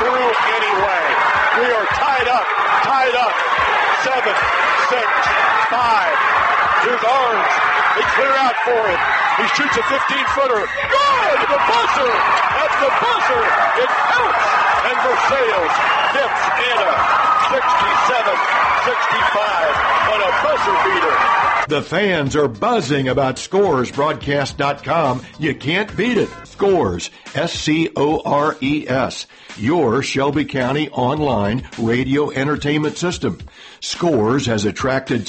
through anyway. We are tied up. 7, 6, 5. Here's Arns. They clear out for him. He shoots a 15-footer. Good! The buzzer! At the buzzer, it counts. And Versailles dips in a 67-65 on a buzzer beater. The fans are buzzing about ScoresBroadcast.com. You can't beat it. Scores, SCORES, your Shelby County online radio entertainment system. Scores has attracted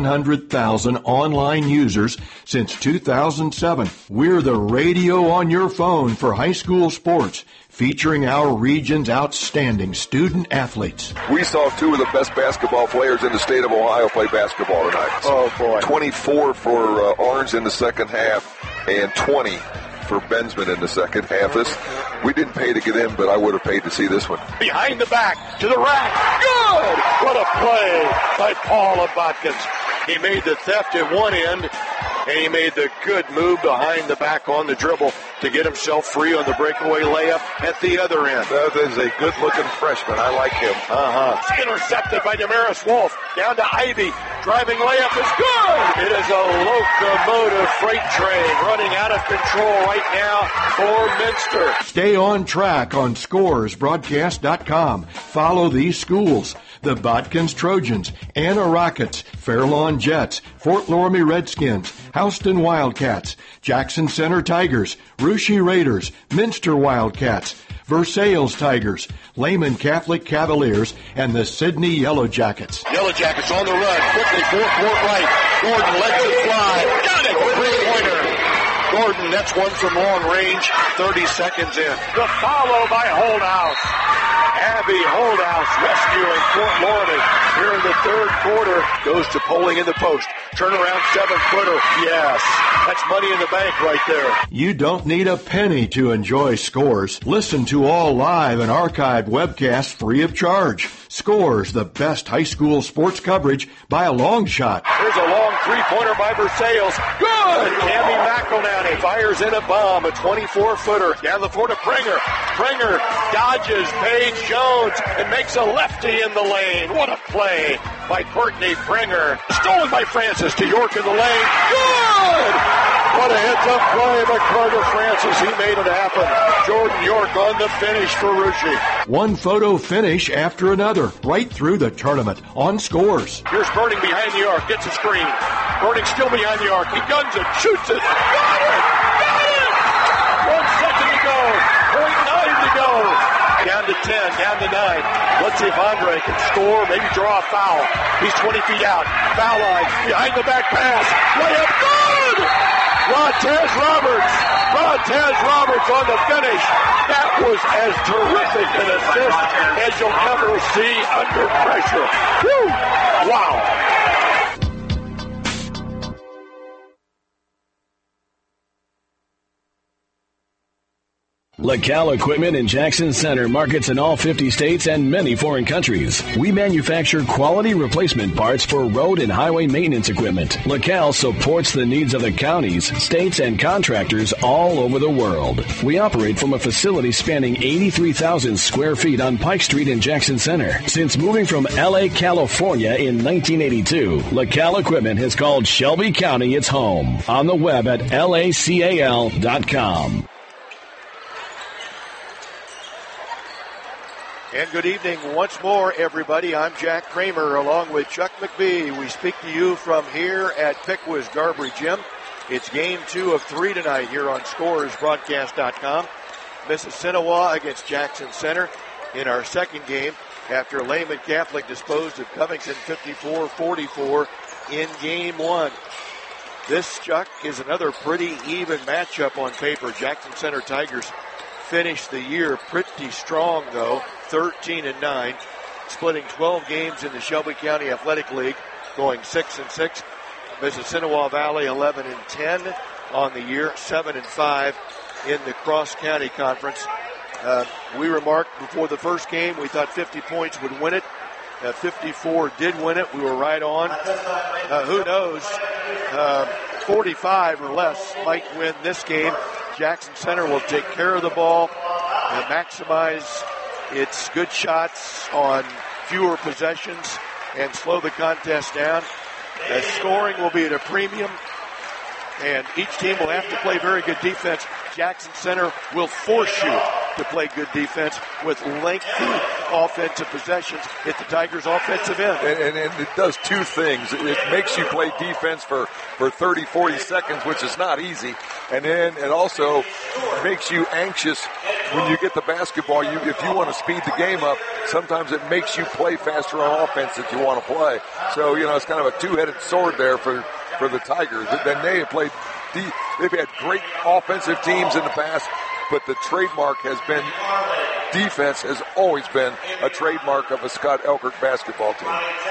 700,000 online users since 2007. We're the radio on your phone for high school sports, featuring our region's outstanding student athletes. We saw two of the best basketball players in the state of Ohio play basketball tonight. Oh, boy. 24 for Arns in the second half and 20 for Bensman in the second half. We didn't pay to get in, but I would have paid to see this one. Behind the back, to the rack. Good! What a play by Paul Botkins. He made the theft at one end, and he made the good move behind the back on the dribble to get himself free on the breakaway layup at the other end. That is a good-looking freshman. I like him. It's intercepted by Damaris Wolf. Down to Ivy. Driving layup is good. It is a locomotive freight train running out of control right now for Minster. Stay on track on ScoresBroadcast.com. Follow these schools: the Botkins Trojans, Anna Rockets, Fairlawn Jets, Fort Loramie Redskins, Houston Wildcats, Jackson Center Tigers, Russia Raiders, Minster Wildcats, Versailles Tigers, Lehman Catholic Cavaliers, and the Sydney Yellow Jackets. Yellow Jackets on the run. Quickly, forecourt right. Gordon lets it fly. Got it! Three-pointer. Gordon, that's one from long range. 30 seconds in. The follow by Holdhouse. Abby Holdhouse rescuing Fort Loramie here in the third quarter. Goes to Poling in the post. Turnaround 7-footer. Yes. That's money in the bank right there. You don't need a penny to enjoy Scores. Listen to all live and archived webcasts free of charge. Scores, the best high school sports coverage by a long shot. Here's a long three-pointer by Versailles. Good! Tammy McElnany fires in a bomb, a 24-footer. Down the floor to Pringer. Pringer dodges Paige Jones and makes a lefty in the lane. What a play by Courtney Pringer. Stolen by Francis to York in the lane. Good! What a heads-up play by Carter Francis. He made it happen. Jordan York on the finish for Russia. One photo finish after another, right through the tournament on Scores. Here's Burning behind the arc. Gets a screen. Burning still behind the arc. He guns it. Shoots it. Got it! Got it! 1 second to go. 0.9 to go. Down to 10. Down to 9. Let's see if Andre can score. Maybe draw a foul. He's 20 feet out. Foul line. Behind the back pass. Layup. Good! Rontez Roberts on the finish. That was as terrific an assist as you'll ever see under pressure. Whew. Wow. LaCal Equipment in Jackson Center markets in all 50 states and many foreign countries. We manufacture quality replacement parts for road and highway maintenance equipment. LaCal supports the needs of the counties, states, and contractors all over the world. We operate from a facility spanning 83,000 square feet on Pike Street in Jackson Center. Since moving from L.A., California in 1982, LaCal Equipment has called Shelby County its home. On the web at lacal.com. And good evening once more, everybody. I'm Jack Kramer along with Chuck McBee. We speak to you from here at Pickwas Garbary Gym. It's game 2 of 3 tonight here on ScoresBroadcast.com. Mississinewa against Jackson Center in our second game after Lehman Catholic disposed of Covington 54-44 in game 1. This, Chuck, is another pretty even matchup on paper. Jackson Center Tigers finished the year pretty strong, though, 13-9, splitting 12 games in the Shelby County Athletic League, going 6-6. Mississinewa Valley 11-10 on the year, 7-5 in the Cross County Conference. We remarked before the first game we thought 50 points would win it. 54 did win it. We were right on. Who knows? 45 or less might win this game. Jackson Center will take care of the ball and maximize It's good shots on fewer possessions and slow the contest down. The scoring will be at a premium, and each team will have to play very good defense. Jackson Center will force you to play good defense with lengthy offensive possessions at the Tigers' offensive end. And it does two things. It makes you play defense for 30, 40 seconds, which is not easy. And then it also makes you anxious when you get the basketball. If you want to speed the game up, sometimes it makes you play faster on offense that you want to play. So, it's kind of a two-headed sword there for the Tigers. Then they have played, they've had great offensive teams in the past, but the trademark has been, defense has always been a trademark of a Scott Elkert basketball team.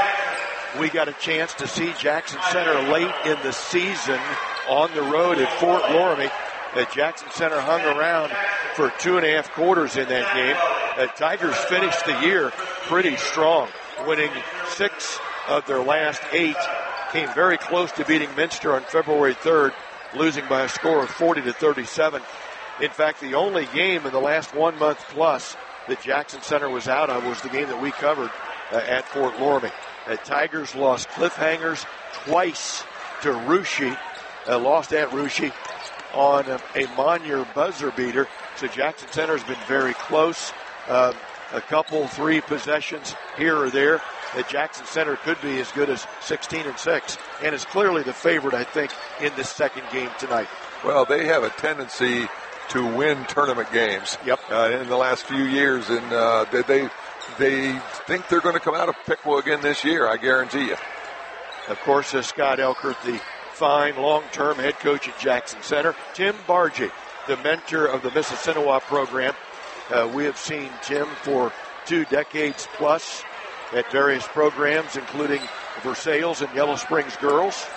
We got a chance to see Jackson Center late in the season on the road at Fort Loramie. Jackson Center hung around for 2.5 quarters in that game. The Tigers finished the year pretty strong, winning 6 of their last 8. Came very close to beating Minster on February 3rd, losing by a score of 40-37. In fact, the only game in the last 1 month plus that Jackson Center was out of was the game that we covered at Fort Loramie. The Tigers lost cliffhangers twice to Russia, lost at Russia on a Monier buzzer beater. So Jackson Center has been very close. A couple, 3 possessions here or there. Jackson Center could be as good as 16-6 and is clearly the favorite, I think, in this second game tonight. Well, they have a tendency to win tournament games. Yep. In the last few years, and they think they're going to come out of Piqua again this year, I guarantee you. Of course, Scott Elkert, the fine long-term head coach at Jackson Center. Tim Bargy, the mentor of the Mississinewa program. We have seen Tim for 2 decades plus at various programs, including Versailles and Yellow Springs girls.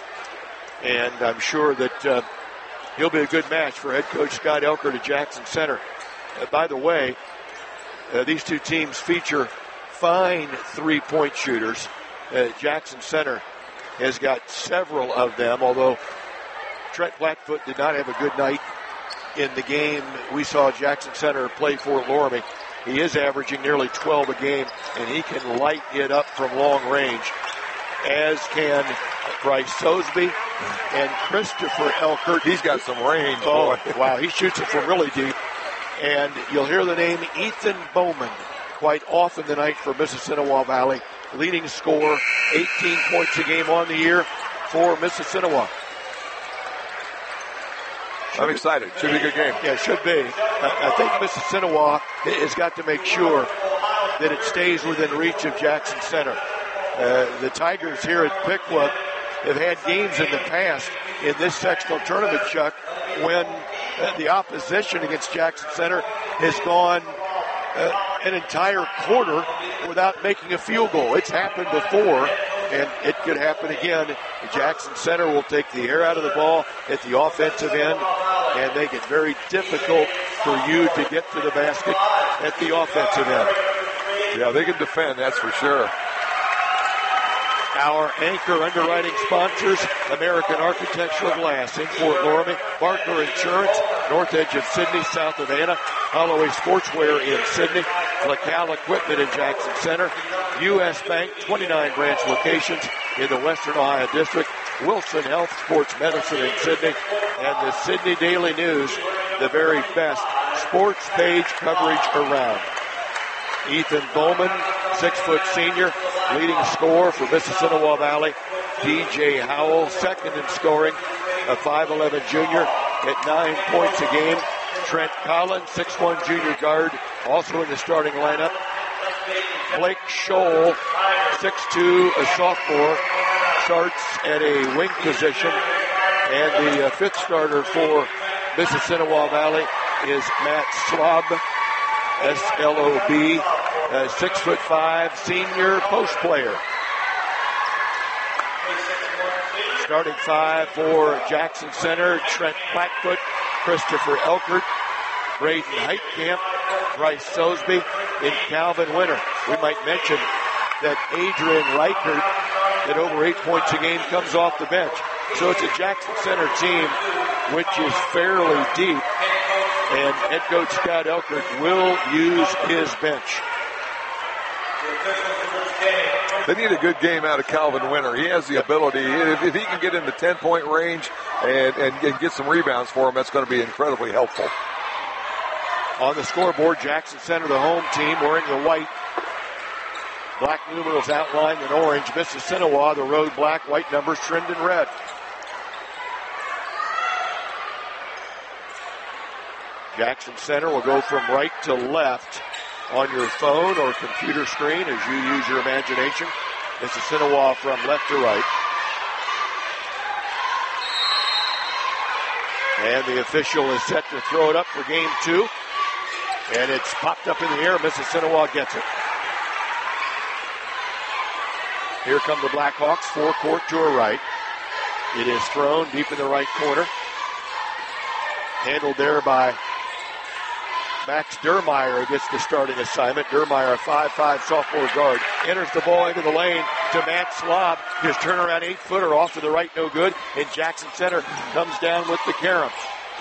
And I'm sure that he'll be a good match for head coach Scott Elkert at Jackson Center. By the way, these 2 teams feature fine 3-point shooters. Jackson Center has got several of them, although Trent Blackfoot did not have a good night in the game we saw Jackson Center play Fort Loramie. He is averaging nearly 12 a game, and he can light it up from long range, as can Bryce Sosby and Christopher Elkert. He's got some range, boy. Oh, wow, he shoots it from really deep. And you'll hear the name Ethan Bowman quite often tonight for Mississinewa Valley. Leading scorer, 18 points a game on the year for Mississinewa. I'm excited. Should be a good game. Yeah, it should be. I think Mississinewa has got to make sure that it stays within reach of Jackson Center. The Tigers here at Piqua have had games in the past in this sectional tournament, Chuck, when the opposition against Jackson Center has gone an entire quarter without making a field goal. It's happened before, and it could happen again. Jackson Center will take the air out of the ball at the offensive end and make it very difficult for you to get to the basket at the offensive end. Yeah, they can defend, that's for sure. Our anchor underwriting sponsors, American Architectural Glass in Fort Loramie, Barker Insurance, north edge of Sydney, south of Anna, Holloway Sportswear in Sydney, LaCal Equipment in Jackson Center, U.S. Bank, 29 branch locations in the Western Ohio District, Wilson Health Sports Medicine in Sydney, and the Sydney Daily News, the very best sports page coverage around. Ethan Bowman, 6-foot senior, leading scorer for Mississinewa Valley. DJ Howell, second in scoring, a 5'11 junior at 9 points a game. Trent Collins, 6'1 junior guard, also in the starting lineup. Blake Scholl, 6'2, a sophomore, starts at a wing position. And the 5th starter for Mississinewa Valley is Matt Slob, S-L-O-B, 6'5", senior post player. Starting 5 for Jackson Center, Trent Blackfoot, Christopher Elkert, Braden Heitkamp, Bryce Sosby, and Calvin Winter. We might mention that Adrian Reichert, at over 8 points a game, comes off the bench. So it's a Jackson Center team which is fairly deep. and head coach Scott Elkert will use his bench. They need a good game out of Calvin Winter. He has the ability. If he can get in the 10-point range and get some rebounds for him, that's going to be incredibly helpful. On the scoreboard, Jackson Center, the home team, wearing the white. Black numerals outlined in orange. Mississinewa, the road black, white numbers trimmed in red. Jackson Center will go from right to left on your phone or computer screen as you use your imagination. Mississinewa from left to right. And the official is set to throw it up for game 2. And it's popped up in the air. Mississinewa gets it. Here come the Blackhawks, forecourt to her right. It is thrown deep in the right corner. Handled there by Max Dermeyer gets the starting assignment. Dermeyer, a 5'5" sophomore guard, enters the ball into the lane to Matt Slob. His turnaround 8-footer off to the right, no good. And Jackson Center comes down with the carom.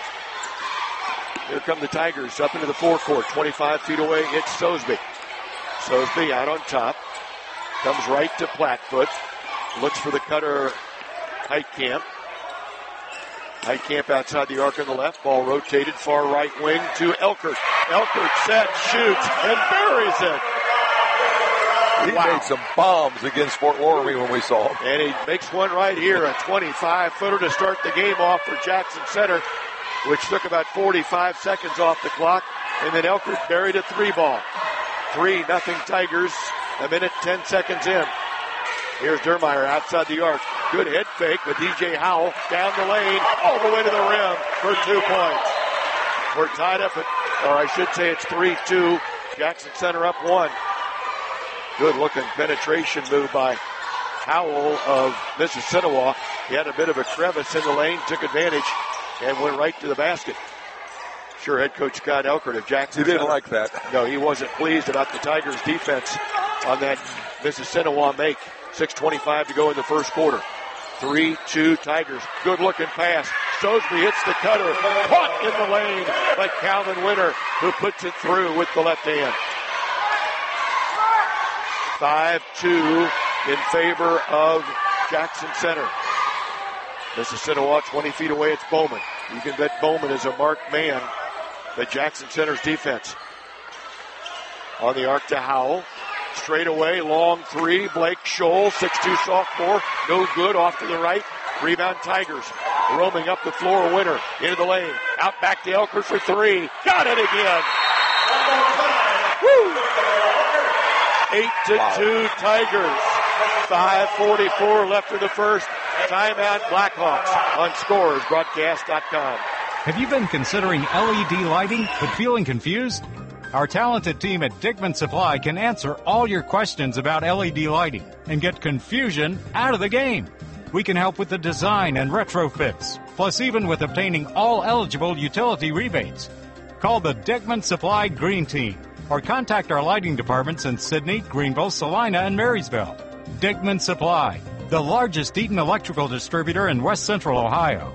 Here come the Tigers up into the forecourt. 25 feet away, it's Sosby. Sosby out on top. Comes right to Plattfoot. Looks for the cutter, Heitkamp. Heitkamp outside the arc on the left. Ball rotated far right wing to Elkert. Elkert set, shoots, and buries it. He made some bombs against Fort Loramie when we saw him. And he makes one right here, a 25-footer to start the game off for Jackson Center, which took about 45 seconds off the clock. And then Elkert buried a 3-ball. 3-0 Tigers. A minute, 10 seconds in. Here's Dermeyer outside the arc. Good head fake with DJ Howell down the lane, all the way to the rim for 2 points. We're tied up or I should say it's 3-2. Jackson Center up 1. Good looking penetration move by Howell of Mississinewa. He had a bit of a crevice in the lane, took advantage, and went right to the basket. Sure, head coach Scott Elkert of Jackson He didn't Center. like that. No, he wasn't pleased about the Tigers' defense on that Mississinewa make. 6:25 to go in the first quarter. 3-2 Tigers. Good looking pass. Sosby hits the cutter. Caught in the lane by Calvin Winter, who puts it through with the left hand. 5-2 in favor of Jackson Center. Mississinewa 20 feet away. It's Bowman. You can bet Bowman is a marked man. The Jackson Center's defense. On the arc to Howell. Straight away, long 3. Blake Scholl, 6'2 sophomore. No good, off to the right. Rebound Tigers. Roaming up the floor, Winter into the lane. Out back to Elkert for 3. Got it again. Woo! 8-2 Tigers. 5:44 left in the first. Timeout Blackhawks on ScoresBroadcast.com. Have you been considering LED lighting but feeling confused? Our talented team at Dickman Supply can answer all your questions about LED lighting and get confusion out of the game. We can help with the design and retrofits, plus even with obtaining all eligible utility rebates. Call the Dickman Supply Green Team or contact our lighting departments in Sydney, Greenville, Salina, and Marysville. Dickman Supply, the largest Eaton electrical distributor in West Central Ohio.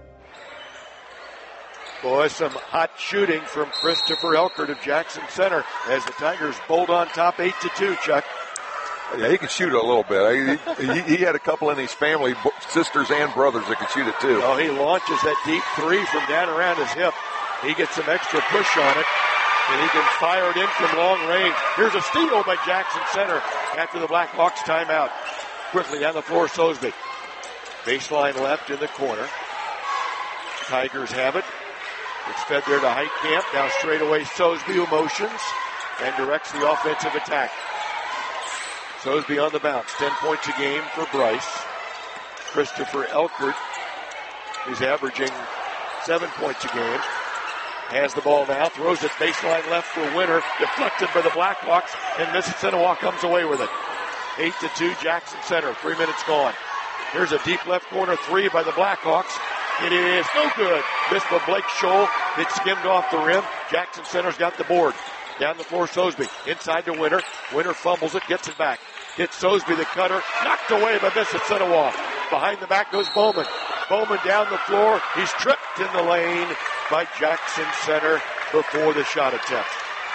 Boy, some hot shooting from Christopher Elkert of Jackson Center as the Tigers bolt on top 8-2, Chuck. Yeah, he can shoot a little bit. He had a couple in his family, sisters and brothers that could shoot it too. Oh, he launches that deep 3 from down around his hip. He gets some extra push on it, and he can fire it in from long range. Here's a steal by Jackson Center after the Blackhawks timeout. Quickly down the floor, Sosby. Baseline left in the corner. Tigers have it. It's fed there to Heitkamp. Now straight away, Sosby who motions and directs the offensive attack. Sosby on the bounce. 10 points a game for Bryce. Christopher Elkert is averaging 7 points a game. Has the ball now. Throws it baseline left for Winter. Deflected by the Blackhawks. And Mississinewa comes away with it. 8-2 Jackson Center. 3 minutes gone. Here's a deep left corner 3 by the Blackhawks. It is no good. Missed by Blake Scholl. It skimmed off the rim. Jackson Center's got the board. Down the floor, Sosby. Inside to Winter. Winter fumbles it, gets it back. Hits Sosby, the cutter. Knocked away by Mississinewa. Behind the back goes Bowman. Bowman down the floor. He's tripped in the lane. by Jackson Center before the shot attempt.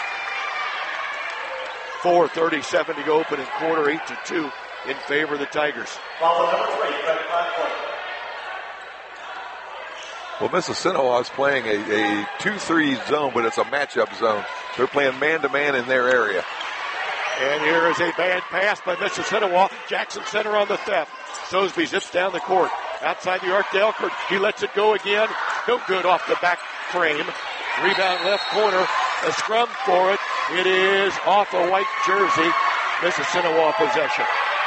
4:37 to go, opening quarter, 8-2 in favor of the Tigers. Foul number 3, 35 points. Well, Mississinawa is playing a 2-3 zone, but it's a matchup zone. They're playing man-to-man in their area. And here is a bad pass by Mississinawa. Jackson Center on the theft. Sosby zips down the court. Outside the arc to Elkert. He lets it go again. No good off the back frame. Rebound left corner. A scrum for it. It is off a white jersey. Mississinawa possession.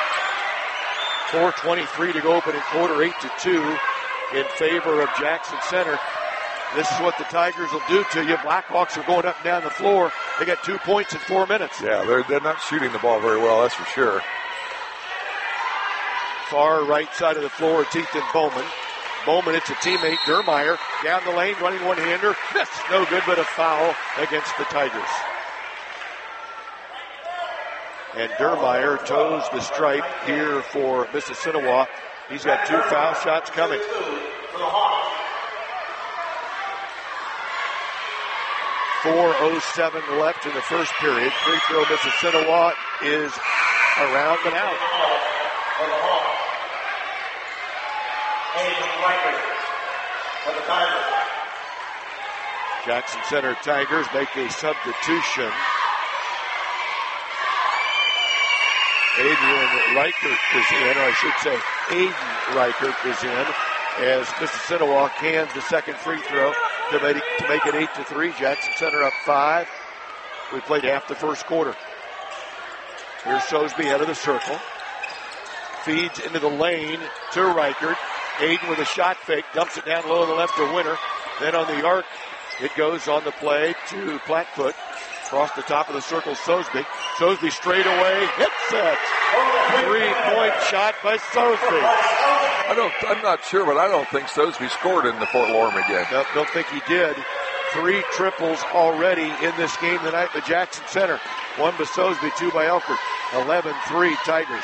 4:23 to go, opening quarter, 8-2 in favor of Jackson Center. This is what the Tigers will do to you. Blackhawks are going up and down the floor. They got 2 points in 4 minutes. Yeah, they're not shooting the ball very well, that's for sure. Far right side of the floor, it's Ethan Bowman. Bowman, it's a teammate, Dermeyer, down the lane, running one-hander. Miss, no good, but a foul against the Tigers. And Dermeyer toes the stripe here for Mississinawa. He's got 2 foul shots coming. 4:07 left in the first period. Free throw Mississinawa is around and out. Jackson Center Tigers make a substitution. Adrian Reichert is in, or I should say Aiden Reichert is in, as Mississinawa cans the second free throw to make it 8-3. Jackson Center up 5. We played half the first quarter. Here's Sosby out of the circle. Feeds into the lane to Reichert. Aiden with a shot fake, dumps it down low on the left to Winter. Then on the arc, it goes on the play to Plattfoot. Across the top of the circle, Sosby. Sosby straight away, hits it. 3-point shot by Sosby. I'm not sure, but I don't think Sosby scored in the Fort Loramie game. No, don't think he did. 3 triples already in this game tonight by Jackson Center. 1 by Sosby, 2 by Elkert. 11-3 Tigers.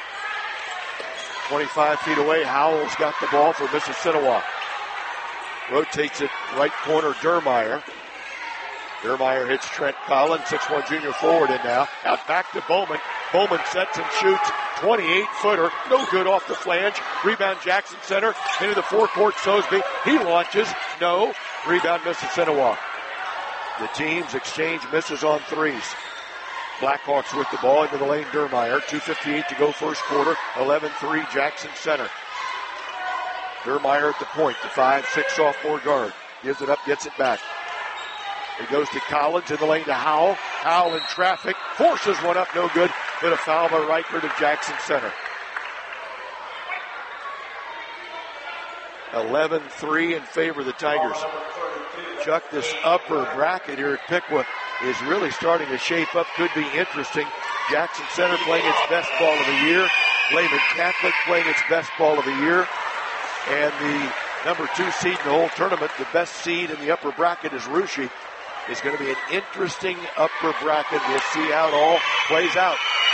25 feet away, Howell's got the ball for Mississinawa. Rotates it right corner, Dermeyer. Dermeyer hits Trent Collins, 6'1" junior forward in now. Out back to Bowman. Bowman sets and shoots. 28-footer. No good off the flange. Rebound Jackson Center. Into the forecourt, Sosby. He launches. No. Rebound Mississinawa. The teams exchange misses on threes. Blackhawks with the ball into the lane, Dermeyer. 2:58 to go first quarter. 11-3 Jackson Center. Dermeyer at the point. The 5'6" sophomore guard. Gives it up, gets it back. It goes to Collins in the lane to Howell. Howell in traffic. Forces one up, no good. But a foul by Reichert of Jackson Center. 11-3 in favor of the Tigers. Chuck, this upper bracket here at Piqua is really starting to shape up. Could be interesting. Jackson Center playing its best ball of the year. Lehman Catholic playing its best ball of the year. And the number 2 seed in the whole tournament, the best seed in the upper bracket is Russia. It's going to be an interesting upper bracket. We'll see how it all plays out.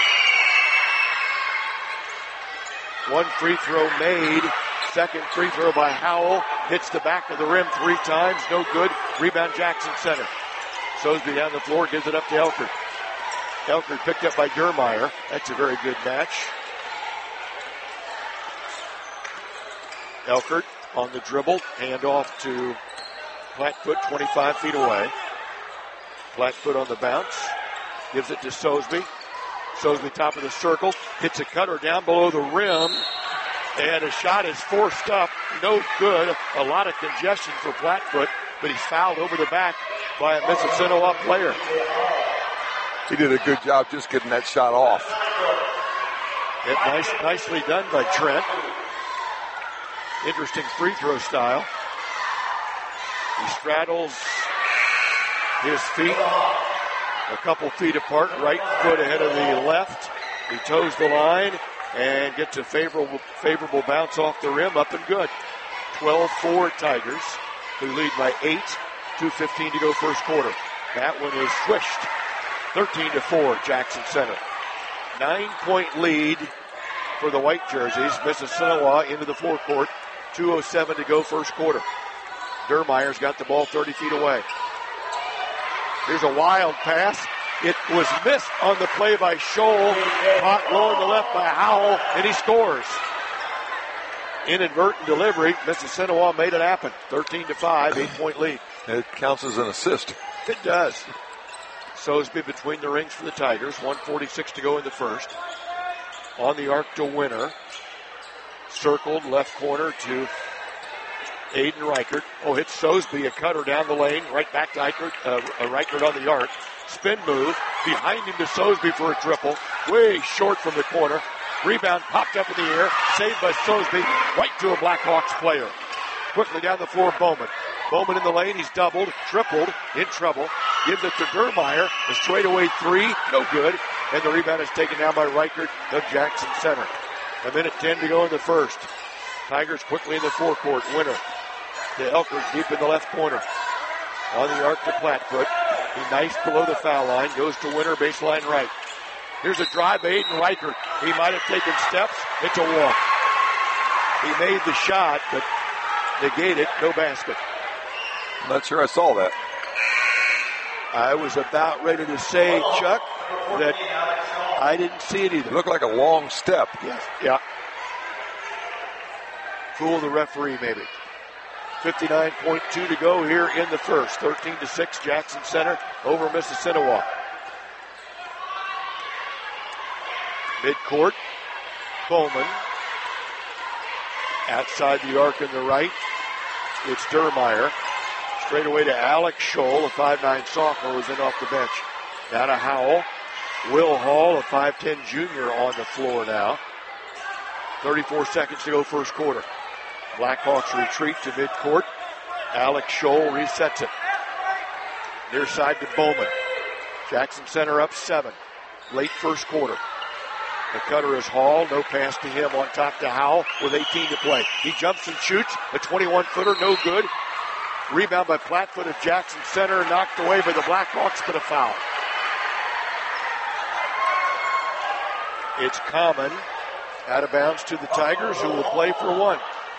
1 free throw made. Second free throw by Howell. Hits the back of the rim 3 times. No good. Rebound Jackson Center. Sosby down the floor. Gives it up to Elkert. Elkert picked up by Dermeyer. That's a very good match. Elkert on the dribble. Hand off to Plattfoot 25 feet away. Plattfoot on the bounce. Gives it to Sosby. Sosby top of the circle. Hits a cutter down below the rim. And a shot is forced up. No good. A lot of congestion for Plattfoot. But he's fouled over the back by a Mississinawa player. He did a good job just getting that shot off. Nicely done by Trent. Interesting free throw style. He straddles his feet a couple feet apart, right foot ahead of the left. He toes the line and gets a favorable bounce off the rim, up and good. 12-4 Tigers, who lead by 8. 2:15 to go first quarter. That one is swished. 13-4 Jackson Center. 9-point lead for the white jerseys. Mississinawa into the forecourt. 2:07 to go first quarter. Dermeyer's got the ball 30 feet away. Here's a wild pass. It was missed on the play by Scholl. Caught low on the left by Howell, and he scores. Inadvertent delivery. Mississinewa made it happen. 13-5, 8-point lead. It counts as an assist. It does. Sosby between the rings for the Tigers. 1:46 to go in the first. On the arc to Winner. Circled left corner to Aiden Reichert. Oh, hits Sosby, a cutter down the lane. Right back to Reichert on the arc. Spin move. Behind him to Sosby for a triple. Way short from the corner. Rebound popped up in the air. Saved by Sosby. Right to a Blackhawks player. Quickly down the floor, Bowman. Bowman in the lane. He's doubled, tripled, in trouble. Gives it to Dermeyer. A straightaway three. No good. And the rebound is taken down by Reichert of Jackson Center. 1:10 to go in the first. Tigers quickly in the forecourt. Winner to Elkert deep in the left corner. On the arc to Plattfoot. He nice below the foul line. Goes to Winner, baseline right. Here's a drive by Aiden Reichert. He might have taken steps. It's a walk. He made the shot, but negated. No basket. I'm not sure I saw that. I was about ready to say, Chuck, that I didn't see it either. It looked like a long step. Yes. Yeah. Fool the referee, maybe. 59.2 to go here in the first. 13-6, Jackson Center over Mississinewa. Midcourt, Bowman. Outside the arc in the right, it's Dermeyer. Straight away to Alex Scholl, a 5'9 sophomore, who's in off the bench. Now to Howell. Will Hall, a 5'10 junior, on the floor now. 34 seconds to go first quarter. Blackhawks retreat to midcourt. Alex Scholl resets it. Near side to Bowman. Jackson Center up 7. Late first quarter. The cutter is Hall. No pass to him. On top to Howell with 18 to play. He jumps and shoots. A 21-footer. No good. Rebound by Plattfoot of Jackson Center. Knocked away by the Blackhawks, but a foul. It's Common. Out of bounds to the Tigers, who will play for one.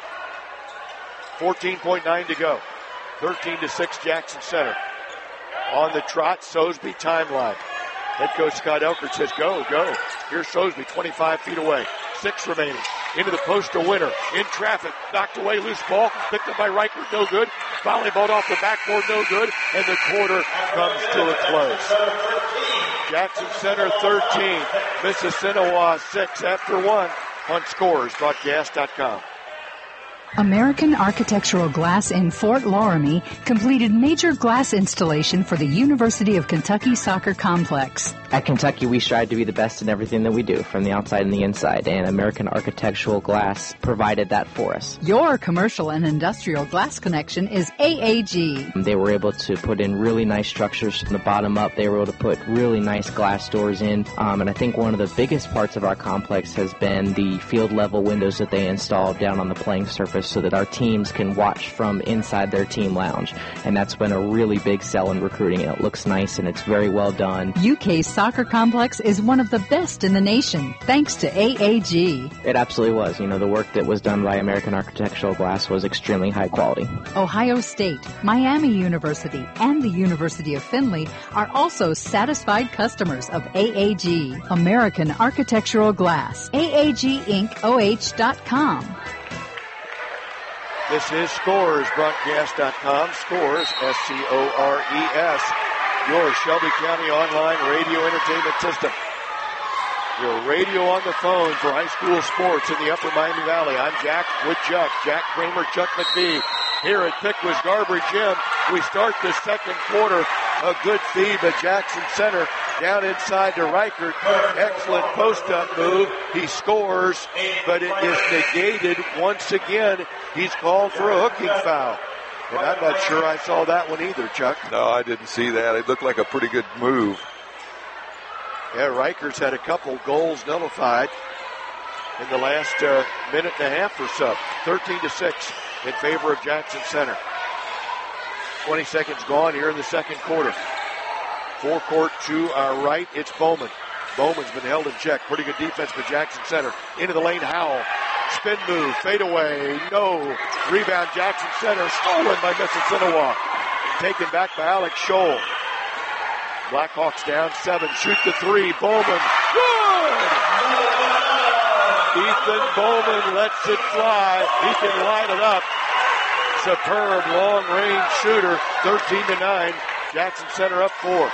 14.9 to go. 13-6 Jackson Center. On the trot, Sosby timeline. Head coach Scott Elkert says, go, go. Here's Sosby, 25 feet away. 6 remaining. Into the post to Winner. In traffic. Knocked away, loose ball. Picked up by Reichert, no good. Volleyball off the backboard, no good. And the quarter comes to a close. Jackson Center 13. Mississinewa 6 after 1 on ScoresBroadcast.com. American Architectural Glass in Fort Loramie completed major glass installation for the University of Kentucky Soccer Complex. At Kentucky, we strive to be the best in everything that we do, from the outside and the inside, and American Architectural Glass provided that for us. Your commercial and industrial glass connection is AAG. They were able to put in really nice structures from the bottom up. They were able to put really nice glass doors in, and I think one of the biggest parts of our complex has been the field-level windows that they installed down on the playing surface, so that our teams can watch from inside their team lounge. And that's been a really big sell in recruiting. It looks nice and it's very well done. UK's soccer complex is one of the best in the nation, thanks to AAG. It absolutely was. You know, the work that was done by American Architectural Glass was extremely high quality. Ohio State, Miami University, and the University of Findlay are also satisfied customers of AAG, American Architectural Glass. AAGIncOH.com. This is ScoresBroadcast.com. Scores, S-C-O-R-E-S. Your Shelby County online radio entertainment system. Your radio on the phone for high school sports in the Upper Miami Valley. I'm Jack with Chuck Kramer, Chuck McBee. Here at Pickwas Garber Gym, we start the second quarter. A good feed by Jackson Center. Down inside to Reichert. Excellent post-up move. He scores, but it is negated once again. He's called for a hooking foul. And I'm not sure I saw that one either, Chuck. No, I didn't see that. It looked like a pretty good move. Yeah, Reichert's had a couple goals nullified in the last minute and a half or so. 13-6 in favor of Jackson Center. 20 seconds gone here in the second quarter. Forecourt to our right, it's Bowman. Bowman's been held in check. Pretty good defense by Jackson Center. Into the lane, Howell. Spin move, fade away, no. Rebound, Jackson Center, stolen by Mississinewa. Taken back by Alex Scholl. Blackhawks down 7, shoot the 3, Bowman, good! Ethan Bowman lets it fly. He can light it up. Superb long-range shooter, 13-9. Jackson Center up 4.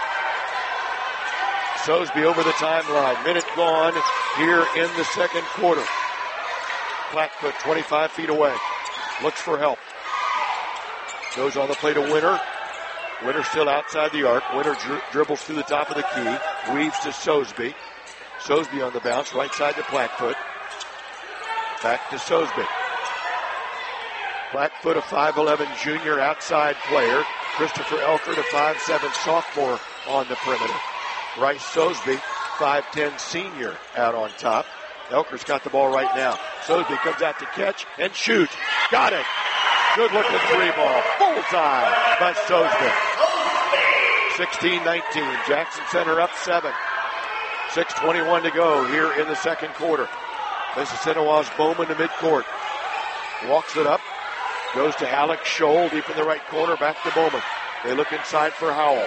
Sosby over the timeline. Minute gone here in the second quarter. Blackfoot 25 feet away. Looks for help. Goes on the play to Winter. Winter still outside the arc. Winter dribbles through the top of the key. Weaves to Sosby. Sosby on the bounce. Right side to Blackfoot. Back to Sosby. Blackfoot, a 5'11 junior outside player. Christopher Elkert, a 5'7 sophomore on the perimeter. Bryce Sosby, 5'10 senior out on top. Elkert's got the ball right now. Sosby comes out to catch and shoot. Got it. Good looking 3-ball. Bullseye by Sosby. 16-19. Jackson Center up 7. 6:21 to go here in the second quarter. Mississinewa's Bowman to midcourt. Walks it up. Goes to Alex Scholl deep in the right corner. Back to Bowman. They look inside for Howell.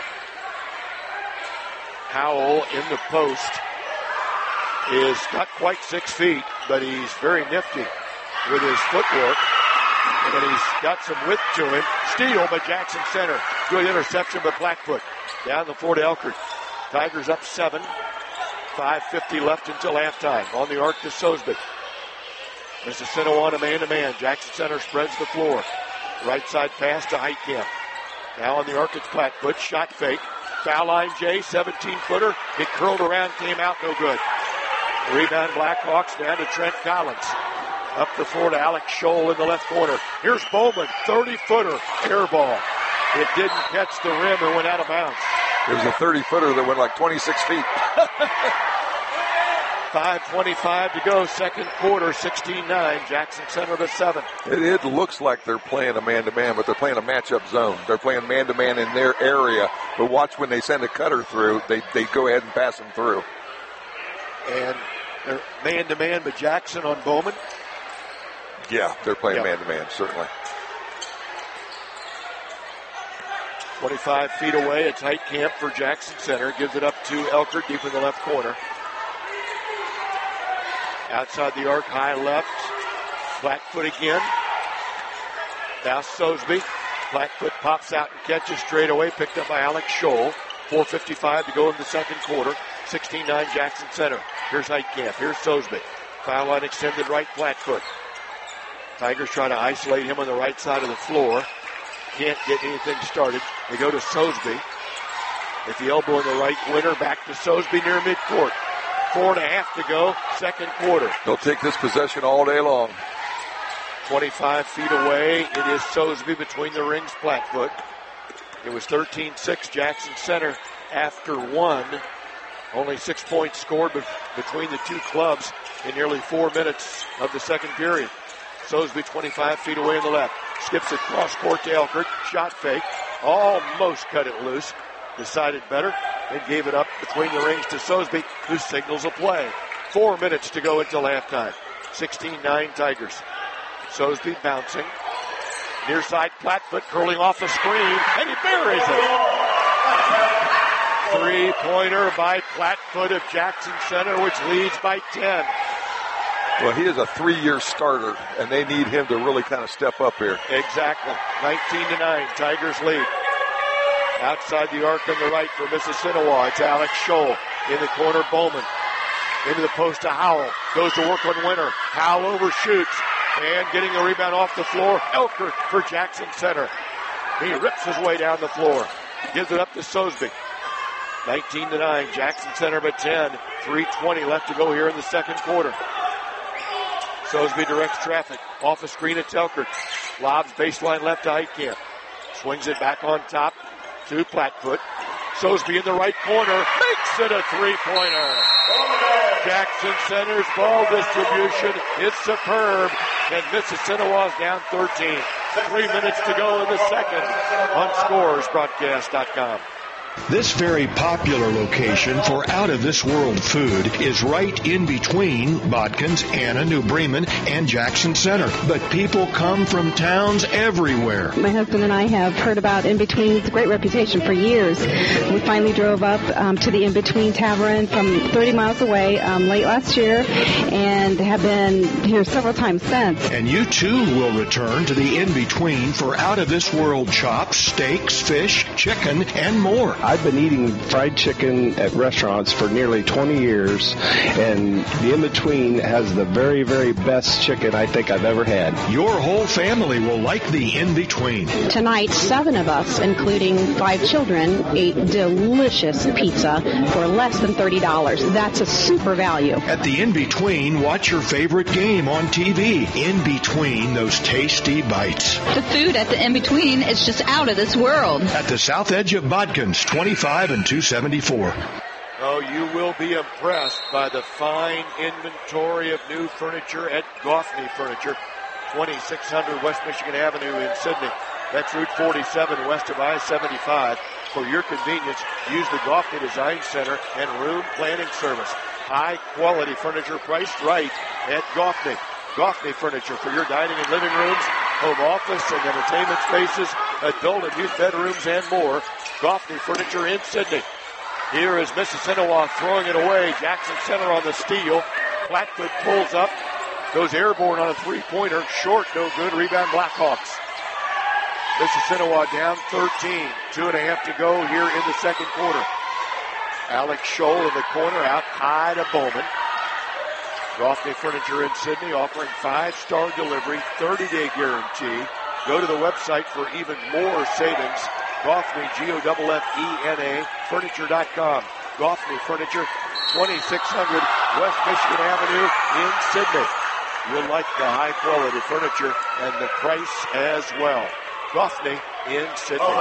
Howell in the post is not quite 6 feet, but he's very nifty with his footwork. And he's got some width to him. Steal by Jackson Center. Good interception by Blackfoot. Down the floor to Elkert. Tigers up 7. 5:50 left until halftime. On the arc to Sosby. Mississinewa on a man-to-man. Jackson Center spreads the floor. Right side pass to Heitkamp. Now on the arc it's Blackfoot. Shot fake. Foul line Jay. 17-footer. It curled around. Came out. No good. Rebound Blackhawks down to Trent Collins. Up the floor to Alex Scholl in the left corner. Here's Bowman. 30-footer. Air ball. It didn't catch the rim and went out of bounds. There's a 30-footer that went like 26 feet. 5:25 to go, second quarter, 16-9. Jackson Center to 7. It looks like they're playing a man-to-man, but they're playing a matchup zone. They're playing man-to-man in their area. But watch when they send a cutter through, they go ahead and pass them through. And they're man-to-man, but Jackson on Bowman. Yeah, they're playing man-to-man, certainly. 25 feet away, it's Heitkamp for Jackson Center. Gives it up to Elkert deep in the left corner. Outside the arc, high left. Blackfoot again. Now Sosby. Blackfoot pops out and catches straight away. Picked up by Alex Scholl. 4:55 to go in the second quarter. 16-9 Jackson Center. Here's Heitkamp. Here's Sosby. Foul line extended right, Blackfoot. Tigers try to isolate him on the right side of the floor. Can't get anything started. They go to Sosby. At the elbow in the right, Winter back to Sosby near midcourt. 4.5 to go, second quarter. They'll take this possession all day long. 25 feet away, it is Sosby between the rings, Blackfoot. It was 13-6 Jackson Center after one. Only 6 points scored between the two clubs in nearly 4 minutes of the second period. Sosby 25 feet away on the left. Skips it cross court to Elkert. Shot fake. Almost cut it loose. Decided better and gave it up between the rings to Sosby, who signals a play. 4 minutes to go until halftime. 16-9 Tigers. Sosby bouncing. Near side Blackfoot curling off the screen, and he buries it. 3-pointer by Blackfoot of Jackson Center, which leads by 10. Well, he is a 3-year starter, and they need him to really kind of step up here. Exactly. 19-9, Tigers lead. Outside the arc on the right for Mississinewa, it's Alex Scholl. In the corner, Bowman. Into the post to Howell. Goes to work on Winter. Howell overshoots. And getting the rebound off the floor, Elkert for Jackson Center. He rips his way down the floor. Gives it up to Sosby. 19-9, Jackson Center by 10. 3:20 left to go here in the second quarter. Sosby directs traffic. Off the screen, it's Elkert. Lobs baseline left to Heitkamp. Swings it back on top to Blackfoot. Sosby in the right corner. Makes it a 3-pointer. Jackson Center's ball distribution is superb. And Mississinewa's down 13. 3 minutes to go in the second on ScoresBroadcast.com. This very popular location for out-of-this-world food is right in between Bodkins, Anna, New Bremen, and Jackson Center. But people come from towns everywhere. My husband and I have heard about In Between. It's a great reputation for years. We finally drove up to the In Between Tavern from 30 miles away late last year and have been here several times since. And you too will return to the In Between for out-of-this-world chops, steaks, fish, chicken, and more. I've been eating fried chicken at restaurants for nearly 20 years, and the In Between has the very, very best chicken I think I've ever had. Your whole family will like the In Between. Tonight, 7 of us, including 5 children, ate delicious pizza for less than $30. That's a super value. At the In Between, watch your favorite game on TV. In between those tasty bites. The food at the In Between is just out of this world. At the south edge of Bodkins, 25 and 274. Oh, you will be impressed by the fine inventory of new furniture at Goffney Furniture, 2600 West Michigan Avenue in Sidney. That's Route 47 west of I-75. For your convenience, use the Goffney Design Center and Room Planning Service. High-quality furniture priced right at Goffney. Goffney Furniture for your dining and living rooms, home office and entertainment spaces, adult and youth bedrooms, and more. Goffney Furniture in Sidney. Here is Mississinewa throwing it away. Jackson Center on the steal. Blackfoot pulls up, goes airborne on a three-pointer. Short, no good. Rebound, Blackhawks. Mississinewa down 13. 2.5 to go here in the second quarter. Alex Scholl in the corner, out high to Bowman. Goffney Furniture in Sidney offering 5-star delivery, 30-day guarantee. Go to the website for even more savings. Goffney, Goffena, furniture.com. Goffney Furniture, 2600 West Michigan Avenue in Sidney. You'll like the high-quality furniture and the price as well. Goffney in Sidney.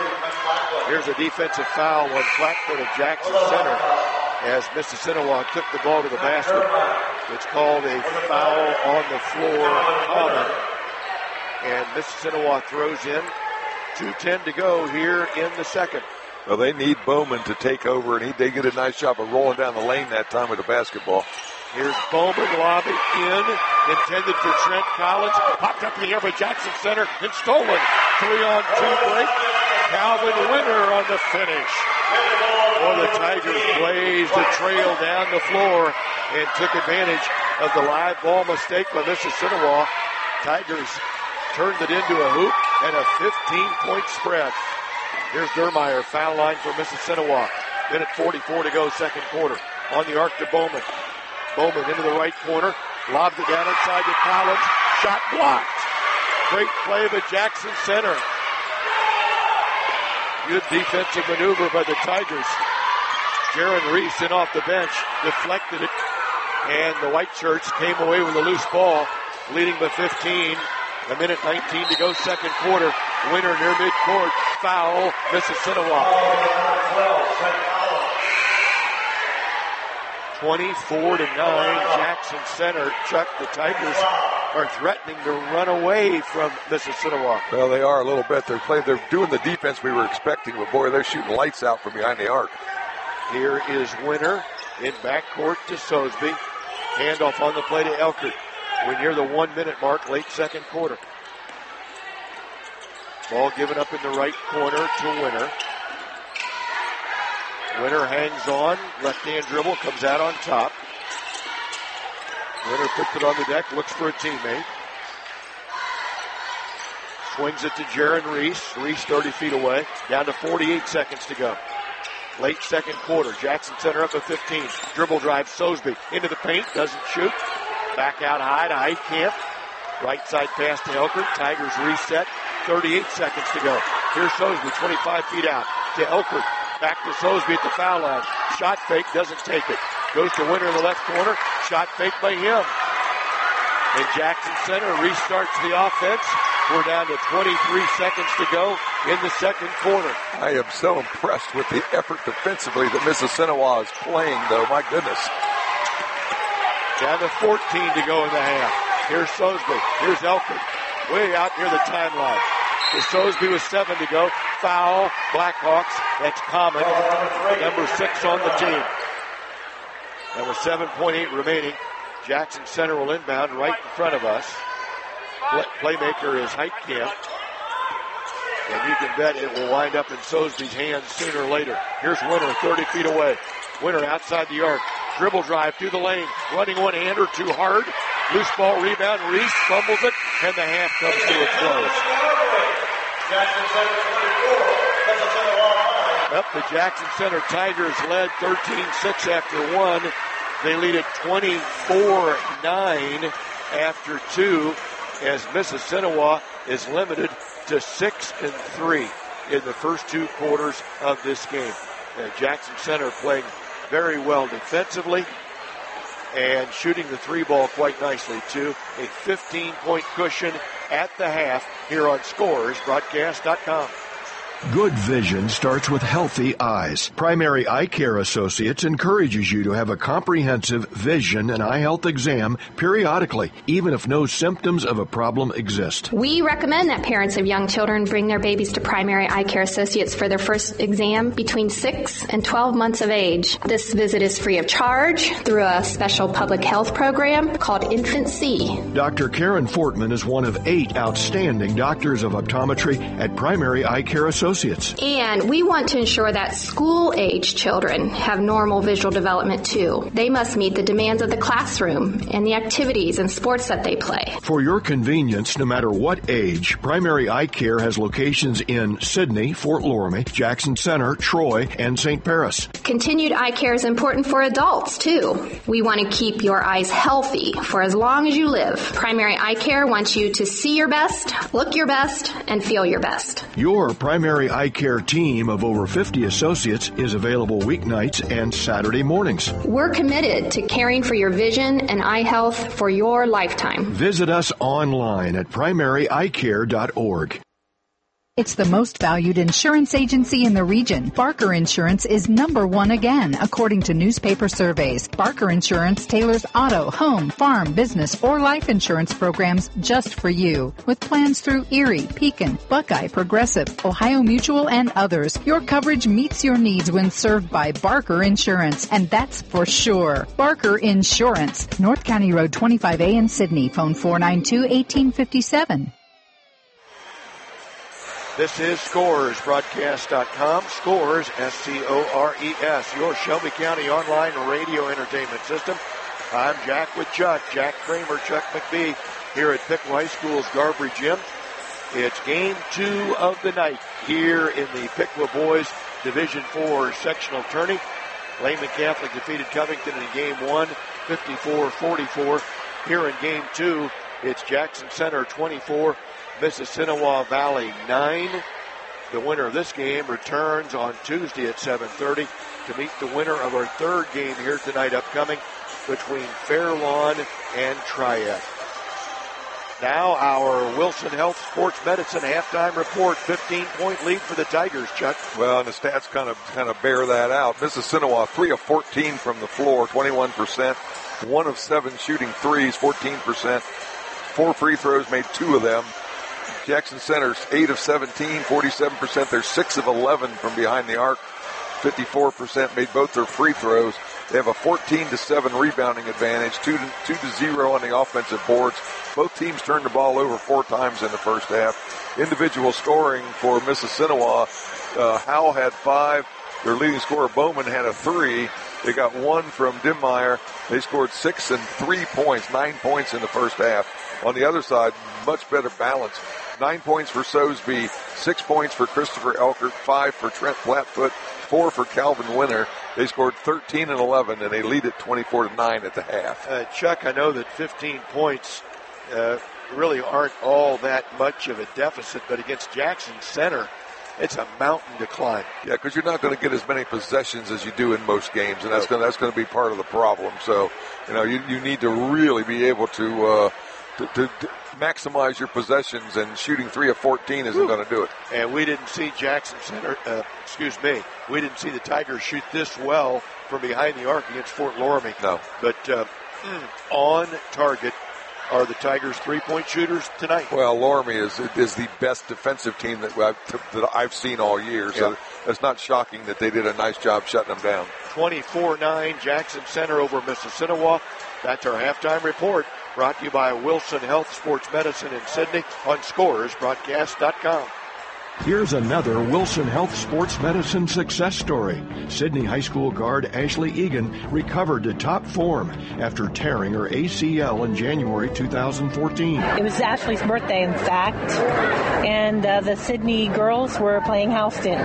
Here's a defensive foul on Blackfoot of Jackson Center as Mississinewa took the ball to the basket. It's called a foul on the floor common. And Mississinewa throws in. 2:10 to go here in the second. Well, they need Bowman to take over, and they did a nice job of rolling down the lane that time with the basketball. Here's Bowman, lob it in, intended for Trent Collins. Popped up in the air by Jackson Center and stolen. 3-on-2 break. Calvin Winter on the finish. Well, the Tigers blazed a trail down the floor and took advantage of the live ball mistake by Mississinewa. Tigers turned it into a hoop and a 15-point spread. Here's Dermeyer, foul line for Mississinewa. Minute 44 to go, second quarter. On the arc to Bowman. Bowman into the right corner, lobs it down inside to Collins. Shot blocked. Great play by Jackson Center. Good defensive maneuver by the Tigers. Jaron Reese in off the bench, deflected it, and the White Shirts came away with a loose ball, leading by 15. A minute 19 to go, second quarter. Winner near midcourt. Foul, Mississinewa. 24-9, Jackson Center. Chuck, the Tigers are threatening to run away from Mississinewa. Well, they are a little bit. They're doing the defense we were expecting, but boy, they're shooting lights out from behind the arc. Here is Winner in backcourt to Sosby. Handoff on the play to Elkert. We're near the 1 minute mark, late second quarter. Ball given up in the right corner to Winner. Winner hangs on, left-hand dribble, comes out on top. Winner puts it on the deck, looks for a teammate. Swings it to Jaron Reese. Reese 30 feet away, down to 48 seconds to go. Late second quarter, Jackson Center up at 15. Dribble drive, Sosby into the paint, doesn't shoot. Back out high to Heitkamp. Right side pass to Elkert. Tigers reset. 38 seconds to go. Here's Sosby, 25 feet out to Elkert. Back to Sosby at the foul line. Shot fake, doesn't take it. Goes to Winner in the left corner. Shot fake by him. And Jackson Center restarts the offense. We're down to 23 seconds to go in the second quarter. I am so impressed with the effort defensively that Mississinewa is playing, though. My goodness. Down to 14 to go in the half. Here's Sosby. Here's Elkert. Way out near the timeline. To Sosby with 7 to go. foul. Blackhawks, that's common. Number 6 on the team. And with 7.8 remaining, Jackson Center will inbound right in front of us. Playmaker is Heitkamp. And you can bet it will wind up in Sosby's hands sooner or later. Here's Winter 30 feet away. Winter outside the arc. Dribble drive through the lane. Running one-hander too hard. Loose ball rebound. Reese fumbles it. And the half comes to a close. Up the Jackson Center Tigers led 13-6 after 1. They lead at 24-9 after 2 as Mississinewa is limited to 6-3 in the first 2 quarters of this game. Jackson Center playing very well defensively and shooting the 3 ball quite nicely too. A 15-point cushion at the half here on ScoresBroadcast.com. Good vision starts with healthy eyes. Primary Eye Care Associates encourages you to have a comprehensive vision and eye health exam periodically, even if no symptoms of a problem exist. We recommend that parents of young children bring their babies to Primary Eye Care Associates for their first exam between 6 and 12 months of age. This visit is free of charge through a special public health program called Infant C. Dr. Karen Fortman is one of 8 outstanding doctors of optometry at Primary Eye Care Associates. And we want to ensure that school-age children have normal visual development too. They must meet the demands of the classroom and the activities and sports that they play. For your convenience, no matter what age, Primary Eye Care has locations in Sydney, Fort Loramie, Jackson Center, Troy, and St. Paris. Continued eye care is important for adults too. We want to keep your eyes healthy for as long as you live. Primary Eye Care wants you to see your best, look your best, and feel your best. Your Primary Eye Care team of over 50 associates is available weeknights and Saturday mornings. We're committed to caring for your vision and eye health for your lifetime. Visit us online at primaryeyecare.org. It's the most valued insurance agency in the region. Barker Insurance is number 1 again, according to newspaper surveys. Barker Insurance tailors auto, home, farm, business, or life insurance programs just for you. With plans through Erie, Pekin, Buckeye, Progressive, Ohio Mutual, and others, your coverage meets your needs when served by Barker Insurance, and that's for sure. Barker Insurance, North County Road 25A in Sydney. Phone 492-1857. This is ScoresBroadcast.com. Scores, S-C-O-R-E-S, your Shelby County online radio entertainment system. I'm Jack with Chuck, Jack Kramer, Chuck McBee, here at Piqua High School's Garbry Gym. It's game 2 of the night here in the Piqua Boys Division 4 sectional tourney. Lehman Catholic defeated Covington in game 1, 54-44. Here in game 2, it's Jackson Center 24, Mississinewa Valley 9. The winner of this game returns on Tuesday at 7:30 to meet the winner of our 3rd game here tonight upcoming between Fairlawn and Triad. Now our Wilson Health Sports Medicine halftime report. 15-point lead for the Tigers, Chuck. Well, and the stats kind of bear that out. Mississinewa 3 of 14 from the floor, 21%. 1 of 7 shooting threes, 14%. 4 free throws, made 2 of them. Jackson Center's 8 of 17, 47%. They're 6 of 11 from behind the arc. 54% made both their free throws. They have a 14-7 rebounding advantage, 2-0 on the offensive boards. Both teams turned the ball over 4 times in the first half. Individual scoring for Mississinewa, Howell had 5. Their leading scorer, Bowman, had a 3. They got 1 from Dimmeyer. They scored 6 and 3 points, 9 points in the first half. On the other side, much better balance. 9 points for Sosby, 6 points for Christopher Elkert, 5 for Trent Flatfoot, 4 for Calvin Winter. They scored 13 and 11, and they lead at 24-9 at the half. Chuck, I know that 15 points really aren't all that much of a deficit, but against Jackson Center, it's a mountain to climb. Yeah, because you're not going to get as many possessions as you do in most games, and that's going to be part of the problem. So, you need to really be able to maximize your possessions, and shooting 3 of 14 isn't going to do it. And we didn't see Jackson Center, we didn't see the Tigers shoot this well from behind the arc against Fort Loramie. No. But on target are the Tigers' three-point shooters tonight? Well, Loramie is the best defensive team that I've seen all year, so it's not shocking that they did a nice job shutting them down. 24-9 Jackson Center over Mississinewa. That's our halftime report, brought to you by Wilson Health Sports Medicine in Sydney on ScoresBroadcast.com. Here's another Wilson Health Sports Medicine success story. Sydney High School guard Ashley Egan recovered to top form after tearing her ACL in January 2014. It was Ashley's birthday, in fact, and the Sydney girls were playing Houston.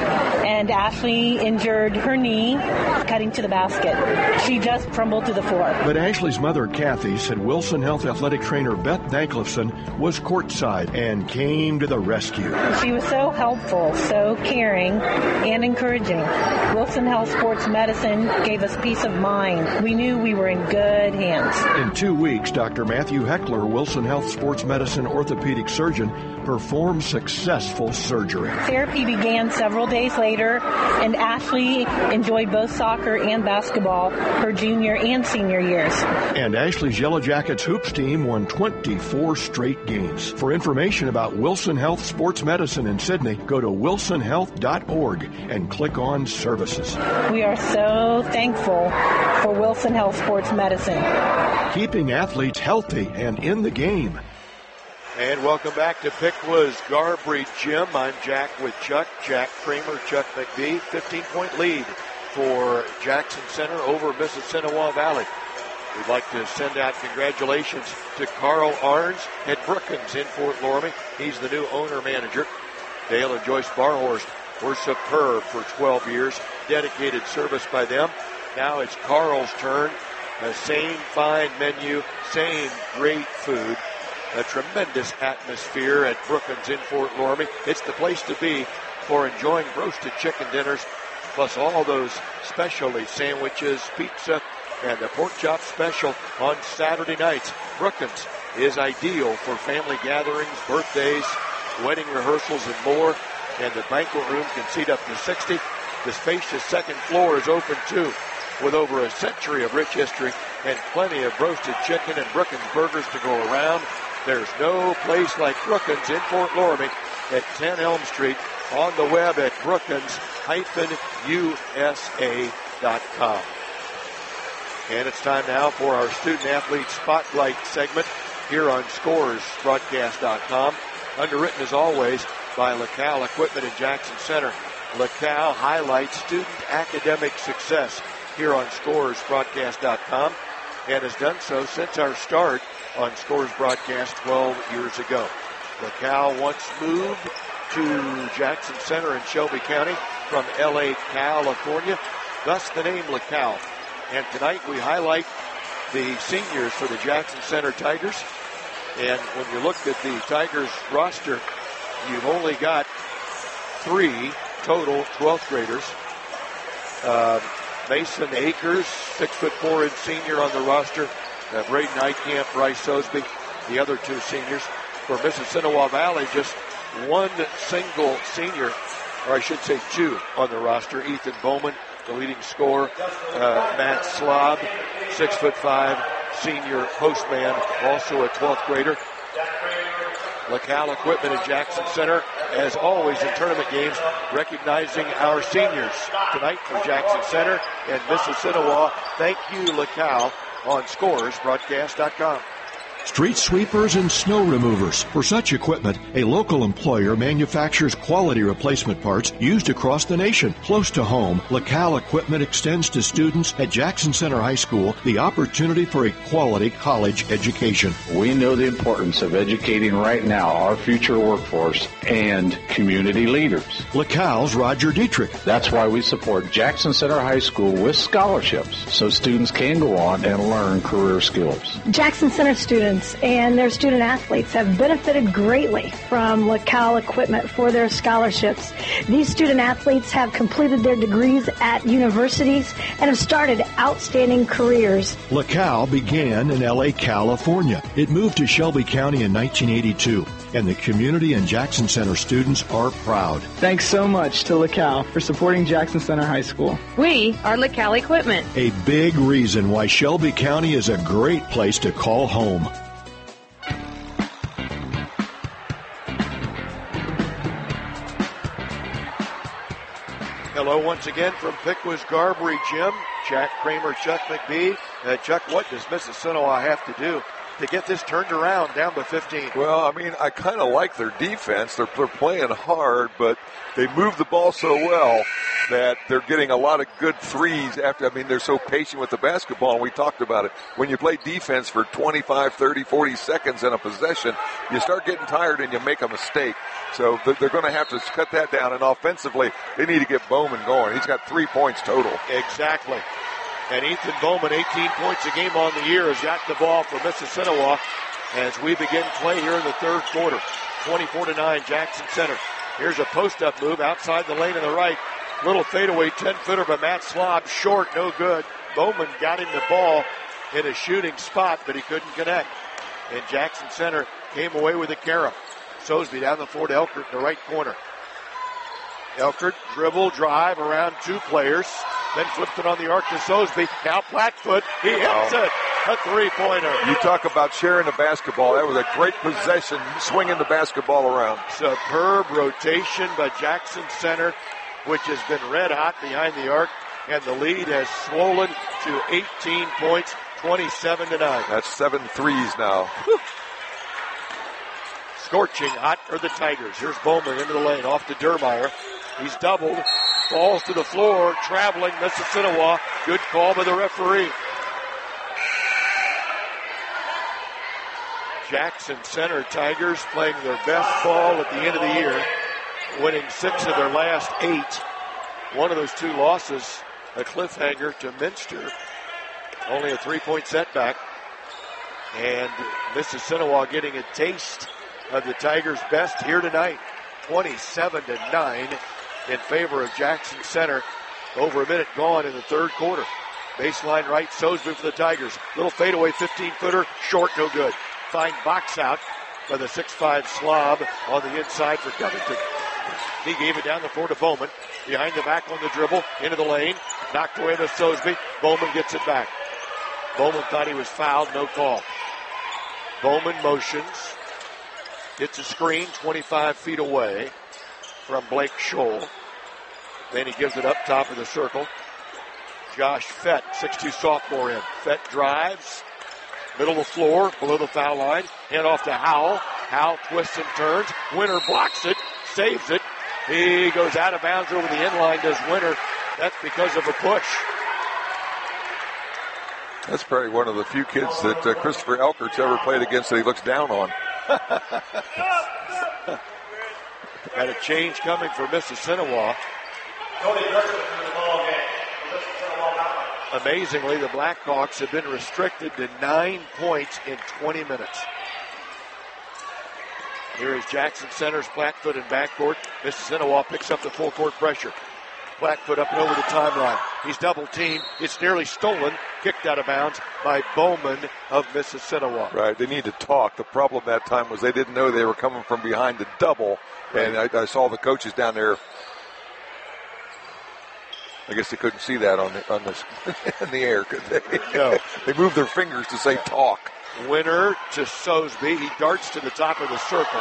And Ashley injured her knee cutting to the basket. She just crumbled to the floor. But Ashley's mother, Kathy, said Wilson Health athletic trainer Beth Danklifson was courtside and came to the rescue. She was so helpful, so caring, and encouraging. Wilson Health Sports Medicine gave us peace of mind. We knew we were in good hands. In 2 weeks, Dr. Matthew Heckler, Wilson Health Sports Medicine orthopedic surgeon, performed successful surgery. Therapy began several days later, and Ashley enjoyed both soccer and basketball her junior and senior years. And Ashley's Yellow Jackets hoops team won 24 straight games. For information about Wilson Health Sports Medicine in Sydney, go to wilsonhealth.org and click on Services. We are so thankful for Wilson Health Sports Medicine. Keeping athletes healthy and in the game. And welcome back to Pickwa's Garbry Gym. I'm Jack with Jack Kramer, Chuck McBee. 15-point lead for Jackson Center over Mississinewa Valley. We'd like to send out congratulations to Carl Arns at Brookins in Fort Loramie. He's the new owner-manager. Dale and Joyce Barhorst were superb for 12 years. Dedicated service by them. Now it's Carl's turn. The same fine menu, same great food. A tremendous atmosphere at Brookins in Fort Loramie. It's the place to be for enjoying roasted chicken dinners, plus all those specialty sandwiches, pizza, and the pork chop special on Saturday nights. Brookins is ideal for family gatherings, birthdays, wedding rehearsals, and more. And the banquet room can seat up to 60. The spacious second floor is open too, with over a century of rich history and plenty of roasted chicken and Brookins burgers to go around. There's no place like Brookins in Fort Loramie at 10 Elm Street, on the web at brookins-usa.com. And it's time now for our Student Athlete Spotlight segment here on ScoresBroadcast.com. Underwritten as always by LaCal Equipment in Jackson Center. LaCal highlights student academic success here on ScoresBroadcast.com and has done so since our start on Scores Broadcast 12 years ago. LaCal once moved to Jackson Center in Shelby County from L.A., California, thus the name LaCal. And tonight we highlight the seniors for the Jackson Center Tigers. And when you look at the Tigers roster, you've only got 3 total 12th graders. Mason Akers, 6'4" and senior on the roster. Braden Eikamp, Bryce Sosby, the other 2 seniors. For Mississinewa Valley, just 1 single senior, or I should say 2 on the roster. Ethan Bowman, the leading scorer. Matt Slob, 6'5", senior postman, also a 12th grader. LaCal Equipment in Jackson Center, as always in tournament games, recognizing our seniors. Tonight for Jackson Center and Mississinewa, thank you, LaCal, on ScoresBroadcast.com. Street sweepers and snow removers. For such equipment, a local employer manufactures quality replacement parts used across the nation. Close to home, LaCal Equipment extends to students at Jackson Center High School the opportunity for a quality college education. We know the importance of educating right now our future workforce and community leaders. LaCal's Roger Dietrich. That's why we support Jackson Center High School with scholarships so students can go on and learn career skills. Jackson Center students and their student athletes have benefited greatly from LaCal Equipment for their scholarships. These student athletes have completed their degrees at universities and have started outstanding careers. LaCal began in L.A., California. It moved to Shelby County in 1982, and the community and Jackson Center students are proud. Thanks so much to LaCal for supporting Jackson Center High School. We are LaCal Equipment. A big reason why Shelby County is a great place to call home. Hello once again from Pickwas Garbary Gym. Jack Kramer, Chuck McBee. Chuck, what does Mississinewa have to do to get this turned around down to 15? Well, I mean, I kind of like their defense. They're playing hard, but they move the ball so well that they're getting a lot of good threes after. I mean, they're so patient with the basketball, and we talked about it. When you play defense for 25, 30, 40 seconds in a possession, you start getting tired and you make a mistake. So they're going to have to cut that down, and offensively, they need to get Bowman going. He's got 3 points total. Exactly. And Ethan Bowman, 18 points a game on the year, has got the ball for Mississinewa as we begin play here in the third quarter. 24-9, Jackson Center. Here's a post-up move outside the lane on the right. Little fadeaway 10-footer by Matt Slob. Short, no good. Bowman got him the ball in a shooting spot, but he couldn't connect. And Jackson Center came away with a carry. Sosby down the floor to Elkert in the right corner. Elkert dribble, drive around 2 players. Then flipped it on the arc to Sosby. Now Blackfoot. He hits it. A three-pointer. You talk about sharing the basketball. That was a great possession, swinging the basketball around. Superb rotation by Jackson Center, which has been red hot behind the arc. And the lead has swollen to 18 points, 27-9. That's 7 threes now. Whew. Scorching hot are the Tigers. Here's Bowman into the lane, off to Dermeyer. He's doubled, falls to the floor, traveling Mississinewa. Good call by the referee. Jackson Center Tigers playing their best ball at the end of the year, winning 6 of their last 8. One of those 2 losses, a cliffhanger to Minster. Only a 3-point setback. And Mississinewa getting a taste of the Tigers' best here tonight. 27-9 in favor of Jackson Center. Over a minute gone in the third quarter. Baseline right, Sosby for the Tigers. Little fadeaway 15-footer, short, no good. Fine box out by the 6'5 Slob on the inside for Covington. He gave it down the floor to Bowman. Behind the back on the dribble, into the lane. Knocked away by Sosby. Bowman gets it back. Bowman thought he was fouled, no call. Bowman motions. Gets a screen 25 feet away from Blake Scholl. Then he gives it up top of the circle. Josh Fett, 6'2 sophomore in. Fett drives. Middle of the floor, below the foul line. Hand off to Howell. Howell twists and turns. Winter blocks it, saves it. He goes out of bounds over the end line, does Winter. That's because of a push. That's probably one of the few kids that Christopher Elkert's ever played against that he looks down on. Got a change coming for Mississinewa. Amazingly, the Blackhawks have been restricted to 9 points in 20 minutes. Here is Jackson Center's Blackfoot in backcourt. Mississinewa picks up the full court pressure. Blackfoot up and over the timeline. He's double teamed. It's nearly stolen. Kicked out of bounds by Bowman of Mississinewa. Right, they need to talk. The problem that time was they didn't know they were coming from behind the double. Right. And I saw the coaches down there. I guess they couldn't see that on this in the air, could they? No. They moved their fingers to say talk. Winner to Sosby. He darts to the top of the circle.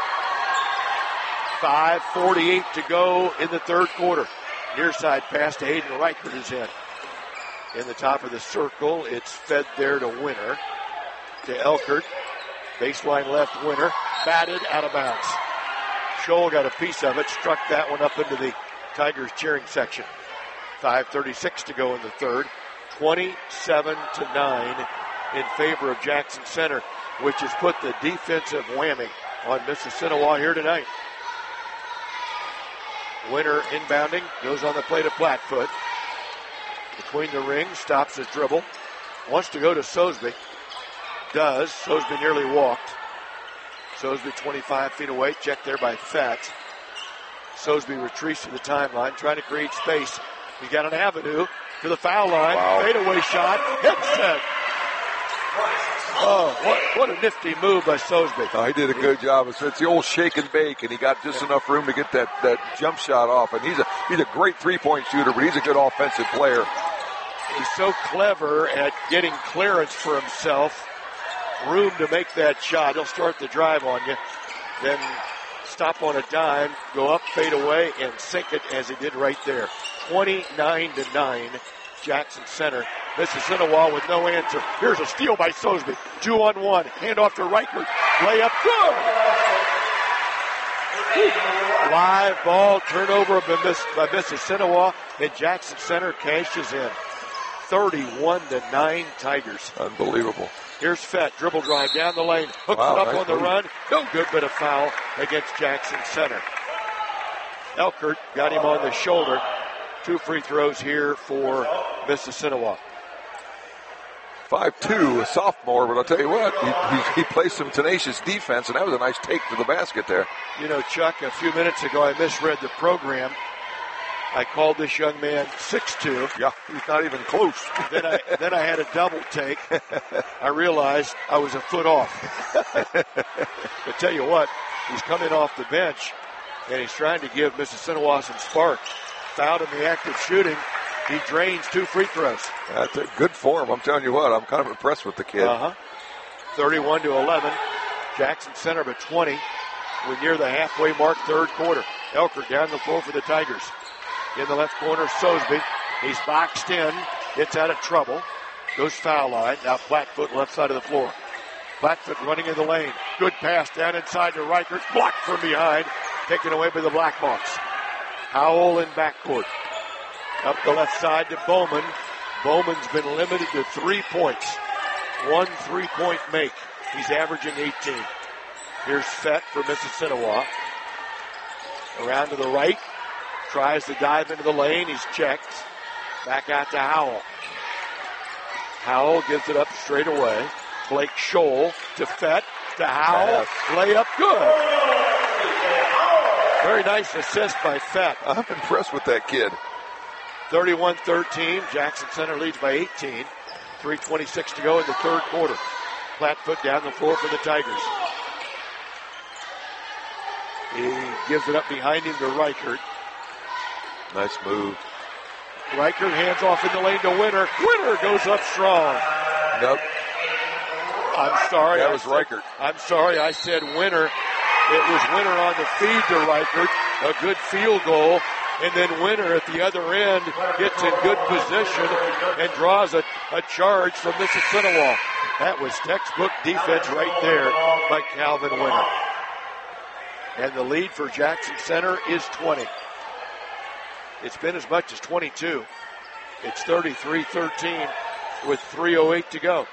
5:48 to go in the third quarter. Near side pass to Hayden Reichert is in. In the top of the circle, it's fed there to Winter. To Elkert. Baseline left, Winter. Batted out of bounds. Scholl got a piece of it. Struck that one up into the Tigers cheering section. 5:36 to go in the third. 27-9 in favor of Jackson Center, which has put the defensive whammy on Mississinewa here tonight. Winter inbounding, goes on the play to Blackfoot. Between the rings, stops his dribble. Wants to go to Sosby. Does. Sosby nearly walked. Sosby 25 feet away, checked there by Fett. Sosby retreats to the timeline, trying to create space. He's got an avenue to the foul line. Wow. Fadeaway shot. Hits it. Oh, what a nifty move by Sosby. Oh, he did a good job. It's the old shake and bake, and he got just enough room to get that jump shot off. And he's a great three-point shooter, but he's a good offensive player. He's so clever at getting clearance for himself. Room to make that shot. He'll start the drive on you. Then stop on a dime, go up, fade away, and sink it as he did right there. 29-9, Jackson Center. Mississinawa with no answer. Here's a steal by Sosby. 2-on-1. Hand off to Reichert. Layup good. Live ball turnover by Mississinawa, and Jackson Center cashes in. 31-9 Tigers. Unbelievable. Here's Fett, dribble drive down the lane, hooks it up on the run. No good, but a foul against Jackson Center. Elkert got him on the shoulder. 2 free throws here for Mississinawa. 5'2", a sophomore, but I'll tell you what, he plays some tenacious defense, and that was a nice take to the basket there. You know, Chuck, a few minutes ago I misread the program. I called this young man 6'2". Yeah, he's not even close. Then I had a double take. I realized I was a foot off. I tell you what, he's coming off the bench, and he's trying to give Mississinawa some spark. Fouled in the act of shooting. He drains 2 free throws. That's a good form. I'm telling you what, I'm kind of impressed with the kid. 31-11. Jackson Center by 20. We're near the halfway mark, third quarter. Elkert down the floor for the Tigers. In the left corner, Sosby. He's boxed in. Gets out of trouble. Goes foul line. Now Plattfoot left side of the floor. Plattfoot running in the lane. Good pass down inside to Reichert. Blocked from behind. Taken away by the Blackhawks. Howell in backcourt. Up the left side to Bowman. Bowman's been limited to 3 points. 1 3-point make. He's averaging 18. Here's Fett for Mississinawa. Around to the right. Tries to dive into the lane. He's checked. Back out to Howell. Howell gives it up straight away. Blake Scholl to Fett. To Howell. Layup good. Very nice assist by Fett. I'm impressed with that kid. 31-13. Jackson Center leads by 18. 3:26 to go in the third quarter. Plattfoot down the floor for the Tigers. He gives it up behind him to Reichert. Nice move. Reichert hands off in the lane to Winter. Winter goes up strong. Nope. I'm sorry. That was Reichert. I'm sorry. I said Winter. It was Winter on the feed to Reichert. A good field goal. And then Winter at the other end gets in good position and draws a charge from Mississinawa. That was textbook defense right there by Calvin Winter. And the lead for Jackson Center is 20. It's been as much as 22. It's 33-13 with 3:08 to go.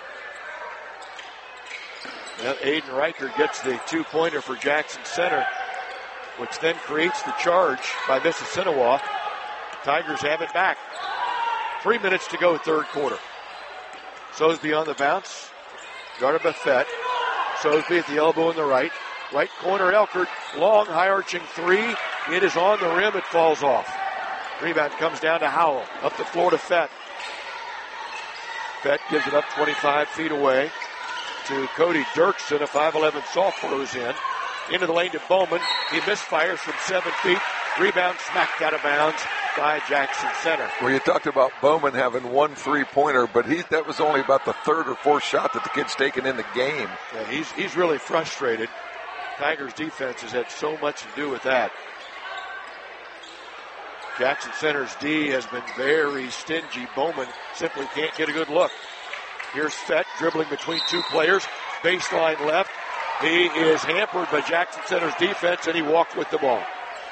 Now Aiden Reichert gets the 2-pointer for Jackson Center, which then creates the charge by Mississinawa. Tigers have it back. 3 minutes to go, third quarter. Sosby on the bounce. Guarded by Fett. Sosby at the elbow in the right. Right corner, Elkert. Long, high-arching three. It is on the rim. It falls off. Rebound comes down to Howell. Up the floor to Fett. Fett gives it up 25 feet away to Cody Dirksen, a 5'11 sophomore who's in. Into the lane to Bowman. He misfires from 7 feet. Rebound smacked out of bounds by Jackson Center. Well, you talked about Bowman having 1 3-pointer, but that was only about the third or fourth shot that the kid's taken in the game. Yeah, he's really frustrated. Tigers defense has had so much to do with that. Jackson Center's D has been very stingy. Bowman simply can't get a good look. Here's Fett dribbling between two players. Baseline left. He is hampered by Jackson Center's defense, and he walked with the ball.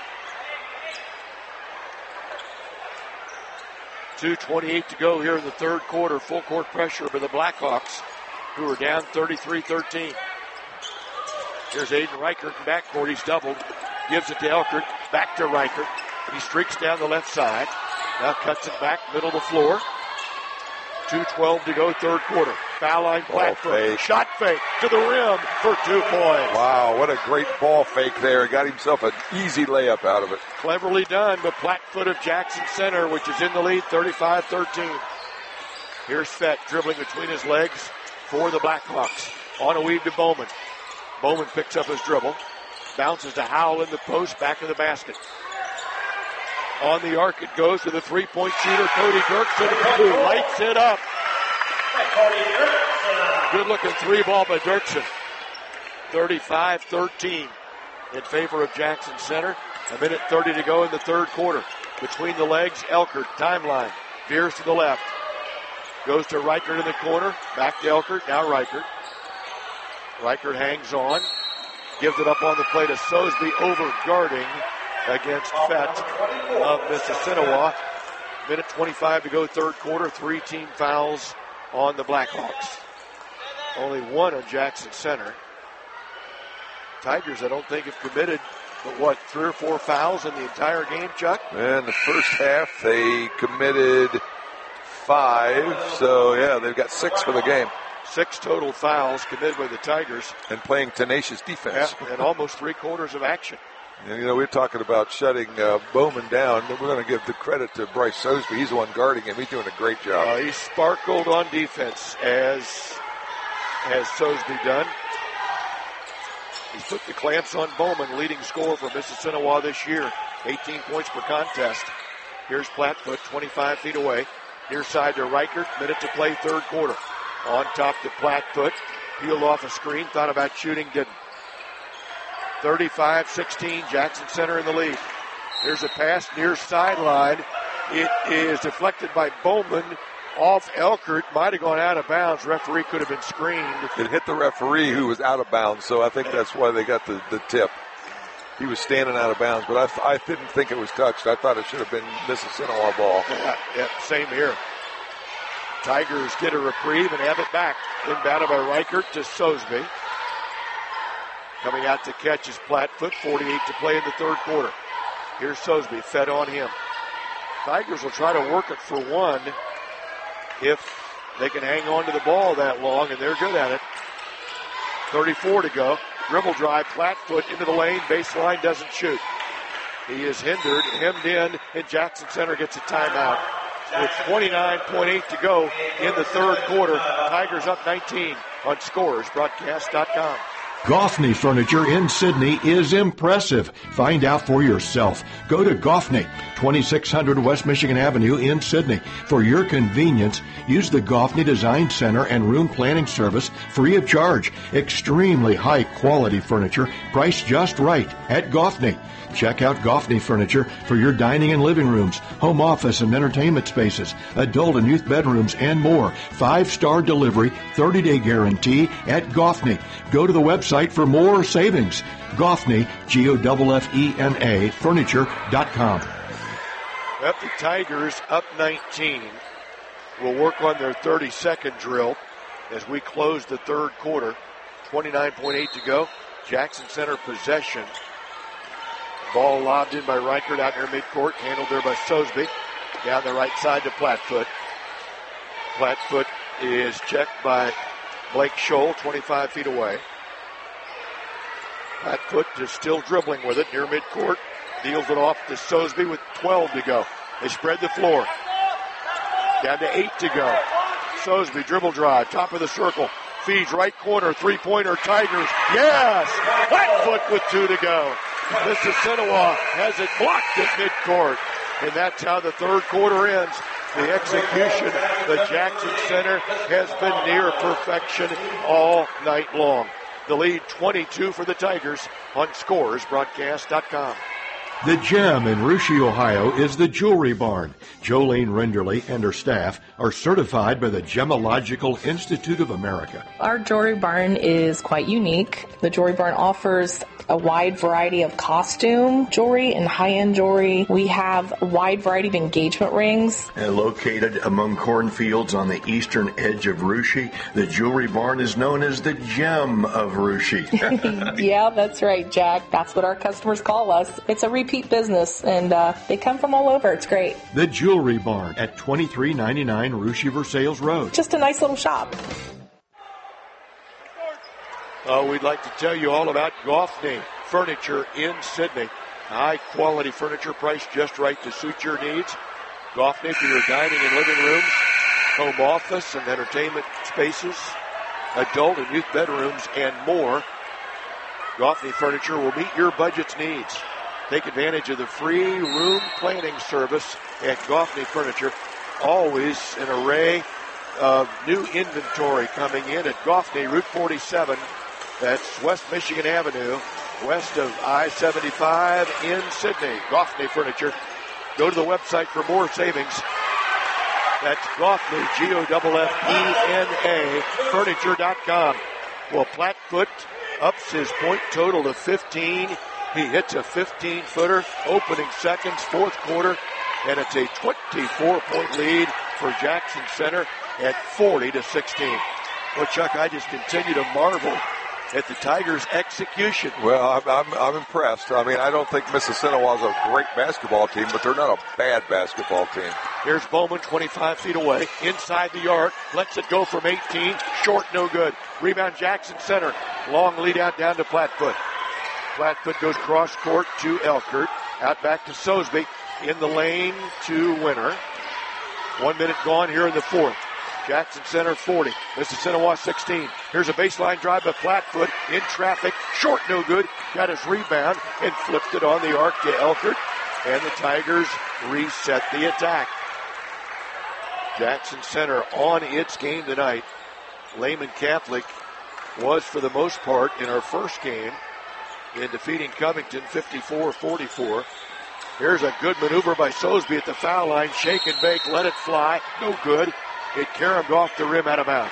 2:28 to go here in the third quarter. Full court pressure by the Blackhawks, who are down 33-13. Here's Aiden Reichert in backcourt. He's doubled. Gives it to Elkert. Back to Reichert. He streaks down the left side. Now cuts it back, middle of the floor. 2:12 to go, third quarter. Foul line, Plattfoot. Shot fake to the rim for 2 points. Wow, what a great ball fake there. Got himself an easy layup out of it. Cleverly done, but Plattfoot of Jackson Center, which is in the lead, 35-13. Here's Fett dribbling between his legs for the Blackhawks. On a weave to Bowman. Bowman picks up his dribble. Bounces to Howell in the post, back of the basket. On the arc it goes to the three-point shooter, Cody Dirksen, who lights it up. Good-looking three ball by Dirksen. 35-13. in favor of Jackson Center. 1:30 to go in the third quarter. Between the legs, Elkert, timeline. Veers to the left. Goes to Reichert in the corner. Back to Elkert, now Reichert. Reichert hangs on. Gives it up on the play to Sosby, over guarding against Fett of Mississinewa. 1:25 to go, third quarter. 3 team fouls on the Blackhawks. Only 1 on Jackson Center. Tigers, I don't think, have committed, but 3 or 4 fouls in the entire game, Chuck? In the first half, they committed 5. So, yeah, they've got 6 for the game. 6 total fouls committed by the Tigers. And playing tenacious defense. Yeah, and almost 3/4 of action. And, we're talking about shutting Bowman down. We're going to give the credit to Bryce Sosby. He's the one guarding him. He's doing a great job. He sparkled on defense, as Sosby done. He's put the clamps on Bowman, leading scorer for Mississinewa this year. 18 points per contest. Here's Plattfoot, 25 feet away. Near side to Reichert, minute to play, third quarter. On top to Plattfoot. Peeled off a screen, thought about shooting, didn't. 35-16, Jackson Center in the lead. Here's a pass near sideline. It is deflected by Bowman off Elkert. Might have gone out of bounds. Referee could have been screened. It hit the referee, who was out of bounds, so I think that's why they got the tip. He was standing out of bounds, but I didn't think it was touched. I thought it should have been Mississinewa ball. Yeah, same here. Tigers get a reprieve and have it back. Inbounded by Reichert to Sosby. Coming out to catch is Plattfoot. 48 to play in the third quarter. Here's Sosby, fed on him. Tigers will try to work it for 1 if they can hang on to the ball that long, and they're good at it. 34 to go. Dribble drive, Plattfoot into the lane. Baseline, doesn't shoot. He is hindered, hemmed in, and Jackson Center gets a timeout. With 29.8 to go in the third quarter. Tigers up 19 on ScorersBroadcast.com. Goffney Furniture in Sydney is impressive. Find out for yourself. Go to Goffney, 2600 West Michigan Avenue in Sydney. For your convenience, use the Goffney Design Center and Room Planning Service free of charge. Extremely high quality furniture, priced just right at Goffney. Check out Goffney Furniture for your dining and living rooms, home office and entertainment spaces, adult and youth bedrooms, and more. 5-star delivery, 30-day guarantee at Goffney. Go to the website for more savings. Goffney, Goffena, furniture.com. The Tigers up 19 will work on their 30-second drill as we close the third quarter. 29.8 to go. Jackson Center possession. Ball lobbed in by Reichert out near midcourt, handled there by Sosby. Down the right side to Plattfoot. Plattfoot is checked by Blake Scholl, 25 feet away. Plattfoot is still dribbling with it near midcourt. Deals it off to Sosby with 12 to go. They spread the floor. Down to 8 to go. Sosby, dribble drive, top of the circle. Feeds right corner, three-pointer, Tigers. Yes! Plattfoot with 2 to go. Mississinewa has it blocked at midcourt. And that's how the third quarter ends. The execution, the Jackson Center has been near perfection all night long. The lead 22 for the Tigers on ScorersBroadcast.com. The Gem in Russia, Ohio is the Jewelry Barn. Jolene Renderly and her staff are certified by the Gemological Institute of America. Our Jewelry Barn is quite unique. The Jewelry Barn offers a wide variety of costume jewelry and high-end jewelry. We have a wide variety of engagement rings. Located among cornfields on the eastern edge of Russia, the Jewelry Barn is known as the Gem of Russia. Yeah, that's right, Jack. That's what our customers call us. It's a repeat business, and they come from all over. It's great. The Jewelry Barn at 2399 Russia Versailles Road. Just a nice little shop. We'd like to tell you all about Goffney Furniture in Sydney. High-quality furniture priced just right to suit your needs. Goffney for your dining and living rooms, home office and entertainment spaces, adult and youth bedrooms, and more. Goffney Furniture will meet your budget's needs. Take advantage of the free room planning service at Goffney Furniture. Always an array of new inventory coming in at Goffney, Route 47. That's West Michigan Avenue west of I-75 in Sydney. Goffney Furniture. Go to the website for more savings. That's Goffney, Goffena, Furniture.com. Well, Plattfoot ups his point total to 15. He hits a 15-footer, opening seconds, fourth quarter, and it's a 24-point lead for Jackson Center at 40-16. Well, Chuck, I just continue to marvel at the Tigers' execution. Well, I'm impressed. I mean, I don't think Mississinawa's a great basketball team, but they're not a bad basketball team. Here's Bowman, 25 feet away, inside the arc, lets it go from 18, short, no good. Rebound, Jackson Center. Long lead out down to Plattfoot. Plattfoot goes cross court to Elkert. Out back to Sosby. In the lane to Winter. 1 minute gone here in the fourth. Jackson Center 40. Mississinawa 16. Here's a baseline drive by Plattfoot in traffic. Short, no good. Got his rebound and flipped it on the arc to Elkert. And the Tigers reset the attack. Jackson Center on its game tonight. Lehman Catholic was, for the most part, in our first game in defeating Covington 54-44. Here's a good maneuver by Sosby at the foul line. Shake and bake, let it fly. No good. It caromed off the rim, out of bounds.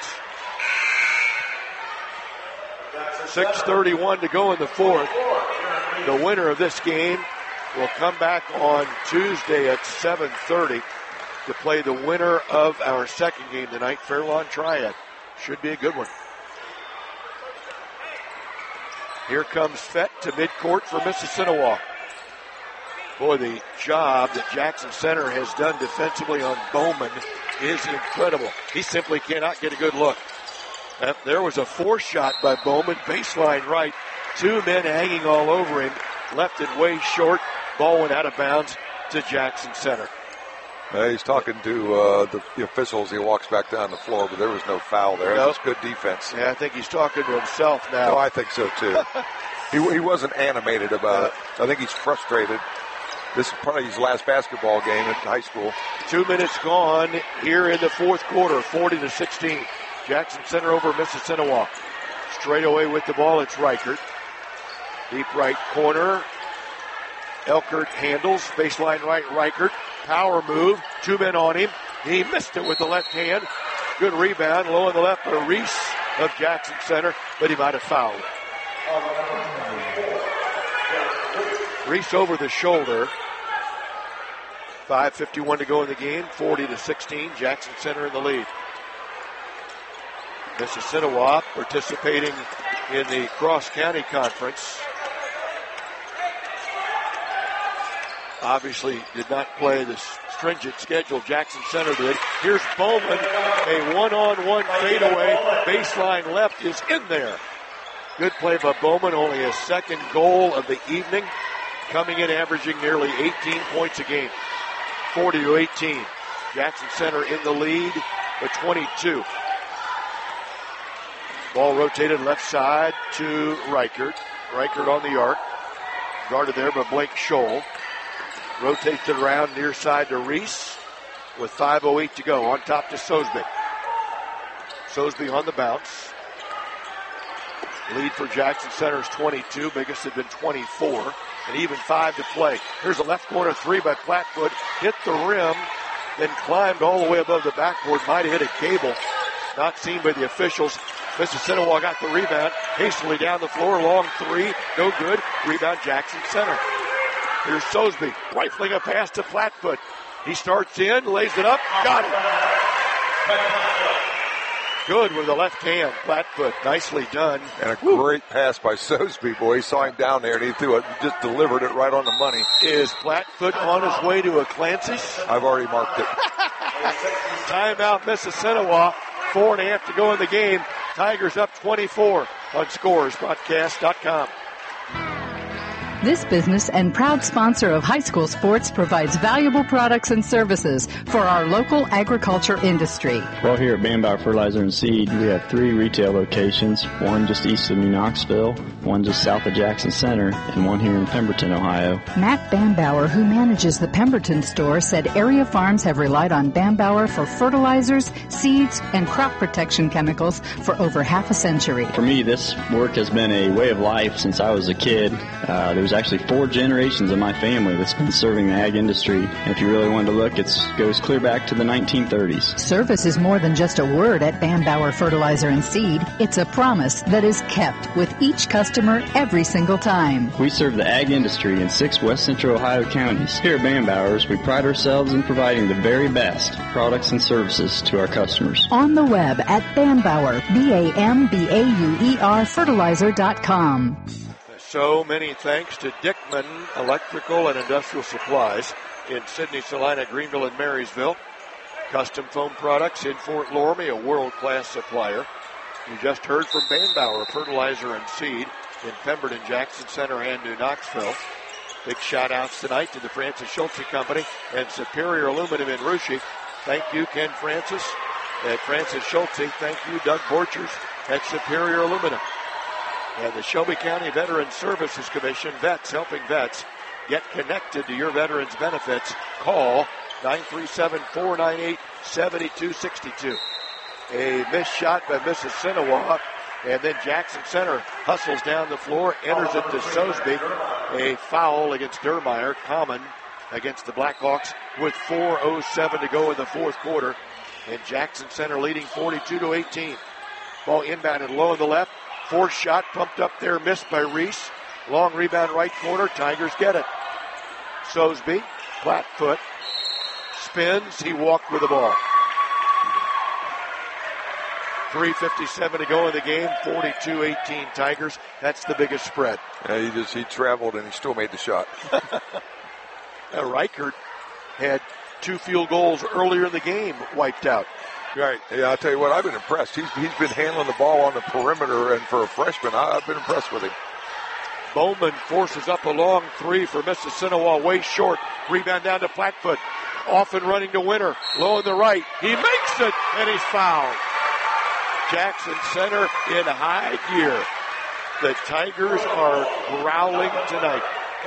6:31 to go in the fourth. The winner of this game will come back on Tuesday at 7:30 to play the winner of our second game tonight, Fairlawn Triad. Should be a good one. Here comes Fett to midcourt for Mississinawa. Boy, the job that Jackson Center has done defensively on Bowman is incredible. He simply cannot get a good look. There was a force shot by Bowman, baseline right. Two men hanging all over him. Left it way short. Ball went out of bounds to Jackson Center. He's talking to the officials. He walks back down the floor, but there was no foul there. That was good defense. Yeah, I think he's talking to himself now. Oh, I think so, too. He wasn't animated about it. I think he's frustrated. This is probably his last basketball game in high school. 2 minutes gone here in the fourth quarter, 40-16. Jackson Center over Mississinawa. Straight away with the ball, it's Reichert. Deep right corner. Elkert handles, baseline right, Reichert. Power move, two men on him. He missed it with the left hand. Good rebound, low on the left by Reese of Jackson Center, but he might have fouled. Reese over the shoulder. 5:51 to go in the game, 40-16. Jackson Center in the lead. Mississinawa participating in the Cross County Conference. Obviously did not play the stringent schedule Jackson Center did. Here's Bowman, a one-on-one fadeaway. Baseline left is in there. Good play by Bowman, only his second goal of the evening. Coming in averaging nearly 18 points a game. 40-18. Jackson Center in the lead with 22. Ball rotated left side to Reichert. Reichert on the arc. Guarded there by Blake Scholl. Rotates it around near side to Reese with 5:08 to go. On top to Sosby. Sosby on the bounce. Lead for Jackson Center is 22. Biggest had been 24. And even 5 to play. Here's a left corner three by Plattfoot. Hit the rim, then climbed all the way above the backboard. Might have hit a cable. Not seen by the officials. Mississinawa got the rebound. Hastily down the floor. Long three. No good. Rebound Jackson Center. Here's Sosby. Rifling a pass to Plattfoot. He starts in, lays it up. Got it. Good with the left hand. Plattfoot, nicely done. And a great pass by Sosby, boy. He saw him down there, and he threw it, just delivered it right on the money. Is Plattfoot on his way to a Clancy's? I've already marked it. Timeout, Mississinawa. 4.5 to go in the game. Tigers up 24 on ScoresBroadcast.com. This business and proud sponsor of high school sports provides valuable products and services for our local agriculture industry. Well, here at Bambauer Fertilizer and Seed, we have 3 retail locations, one just east of New Knoxville, one just south of Jackson Center, and one here in Pemberton, Ohio. Matt Bambauer, who manages the Pemberton store, said area farms have relied on Bambauer for fertilizers, seeds, and crop protection chemicals for over half a century. For me, this work has been a way of life since I was a kid. There's actually 4 generations of my family that's been serving the ag industry. And if you really wanted to look, it goes clear back to the 1930s. Service is more than just a word at Bambauer Fertilizer and Seed. It's a promise that is kept with each customer every single time. We serve the ag industry in 6 west central Ohio counties. Here at Bambauer's, we pride ourselves in providing the very best products and services to our customers. On the web at Bambauer, BAMBAUER fertilizer.com. So many thanks to Dickman Electrical and Industrial Supplies in Sidney, Salina, Greenville, and Marysville. Custom foam products in Fort Loramie, a world-class supplier. You just heard from Bambauer Fertilizer and Seed in Pemberton, Jackson Center, and New Knoxville. Big shout-outs tonight to the Francis Schultze Company and Superior Aluminum in Russia. Thank you, Ken Francis at Francis Schultze. Thank you, Doug Borchers at Superior Aluminum. And the Shelby County Veterans Services Commission, vets helping vets get connected to your veterans benefits. Call 937-498-7262. A missed shot by Mississinawa, and then Jackson Center hustles down the floor, enters it to Sosby. A foul against Dermeyer, common against the Blackhawks with 4:07 to go in the fourth quarter. And Jackson Center leading 42-18. Ball inbounded low on the left. Fourth shot pumped up there, missed by Reese. Long rebound right corner. Tigers get it. Sosby, flat foot, spins. He walked with the ball. 3:57 to go in the game. 42-18 Tigers. That's the biggest spread. Yeah, he traveled and he still made the shot. Reichert had 2 field goals earlier in the game wiped out. Right. Yeah, I'll tell you what, I've been impressed. He's been handling the ball on the perimeter, and for a freshman, I've been impressed with him. Bowman forces up a long 3 for Mississinawa, way short. Rebound down to Flatfoot. Off and running to Winter. Low on the right. He makes it, and he's fouled. Jackson Center in high gear. The Tigers are growling tonight.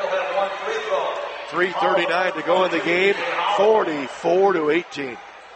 3:39 to go in the game. 44-18.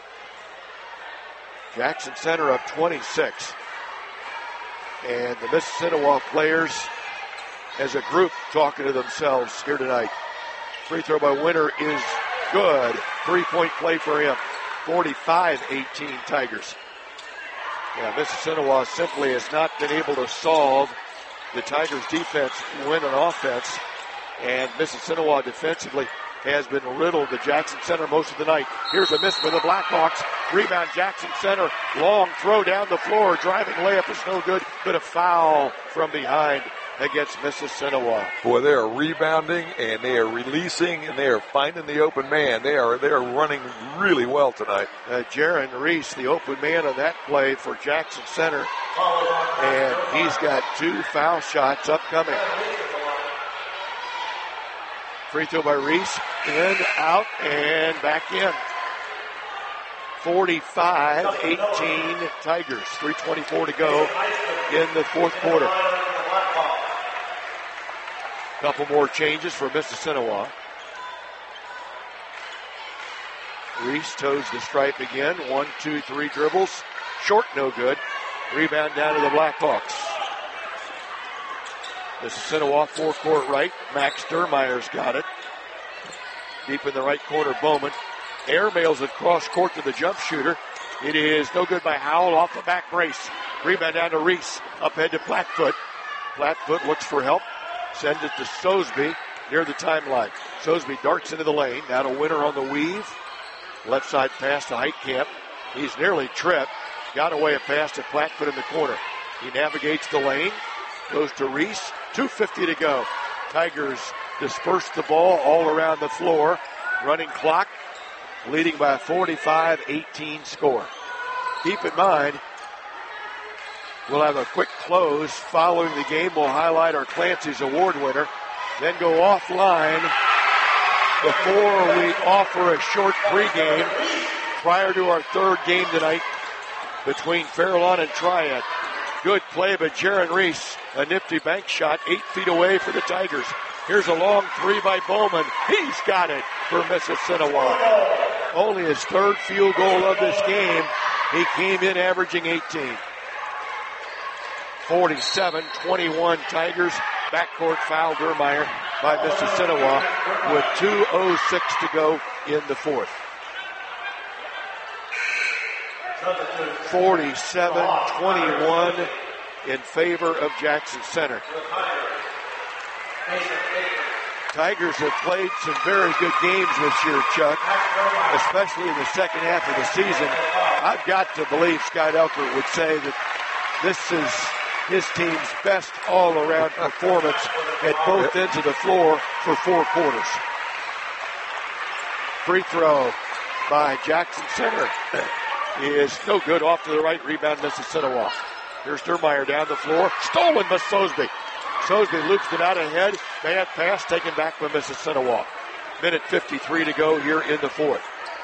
Jackson Center up 26. And the Mississinawa players as a group talking to themselves here tonight. Free throw by Winter is good. 3-point play for him. 45-18 Tigers. Yeah, Mississinawa simply has not been able to solve the Tigers' defense, win on offense. And Mississinawa defensively has been riddled to Jackson Center most of the night. Here's a miss for the Blackhawks. Rebound Jackson Center. Long throw down the floor. Driving layup is no good, but a foul from behind against Mississinawa. Boy, they are rebounding and they are releasing and they are finding the open man. They are running really well tonight. Jaron Reese, the open man on that play for Jackson Center. And he's got 2 foul shots upcoming. Free throw by Reese. In, out, and back in. 45-18 Tigers. 3:24 to go in the fourth quarter. Couple more changes for Mississinawa. Reese toes the stripe again. 1, 2, 3 dribbles. Short, no good. Rebound down to the Blackhawks. Mississinawa forecourt right. Max Dermeyer's got it. Deep in the right corner, Bowman. Airmails it cross court to the jump shooter. It is no good by Howell off the back brace. Rebound down to Reese. Up head to Flatfoot. Flatfoot looks for help. Sends it to Sosby near the timeline. Sosby darts into the lane. Now to Winter on the weave. Left side pass to Heitkamp. He's nearly tripped. Got away a pass to Flatfoot in the corner. He navigates the lane. Goes to Reese. 2:50 to go. Tigers disperse the ball all around the floor. Running clock. Leading by a 45-18 score. Keep in mind, we'll have a quick close. Following the game, we'll highlight our Clancy's Award winner. then go offline before we offer a short pregame prior to our third game tonight between Fairlawn and Triad. Good play by Jaron Reese. A nifty bank shot 8 feet away for the Tigers. Here's a long three by Bowman. He's got it for Mississinawa. Only his third field goal of this game. He came in averaging 18. 47-21 Tigers. Backcourt foul Dermeyer by Mississinawa with 2:06 to go in the fourth. 47-21 in favor of Jackson Center. Tigers have played some very good games this year, Chuck, especially in the second half of the season. I've got to believe Scott Elker would say that this is his team's best all-around performance at both ends of the floor for 4 quarters. Free throw by Jackson Center is no good. Off to the right, rebound Mississinawa. Here's Dermeyer down the floor. Stolen by Sosby. Sosby loops it out ahead. Bad pass taken back by Mississinawa. Minute 53 to go here in the fourth.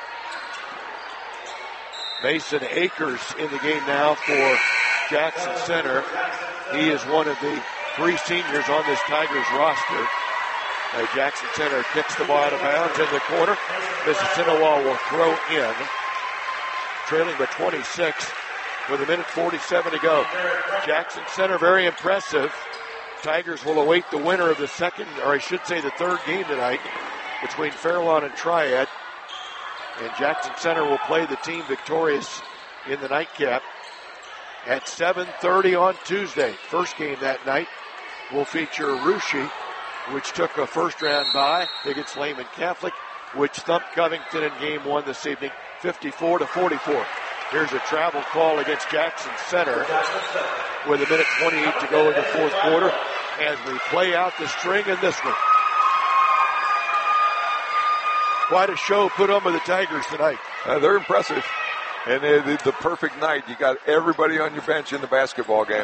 Mason Akers in the game now for Jackson Center. He is one of the 3 seniors on this Tigers roster. Jackson Center kicks the ball out of bounds in the corner. Mississinawa will throw in. Trailing by 26 with a minute 47 to go. Jackson Center very impressive. Tigers will await the winner of the second, or I should say the third game tonight between Fairlawn and Triad. And Jackson Center will play the team victorious in the nightcap at 7:30 on Tuesday. First game that night will feature Russia, which took a first-round bye against Lehman Catholic, which thumped Covington in game 1 this evening, 54-44. Here's a travel call against Jackson Center with a minute 28 to go in the fourth quarter as we play out the string in this one. Quite a show put on by the Tigers tonight. They're impressive. And the perfect night. You got everybody on your bench in the basketball game.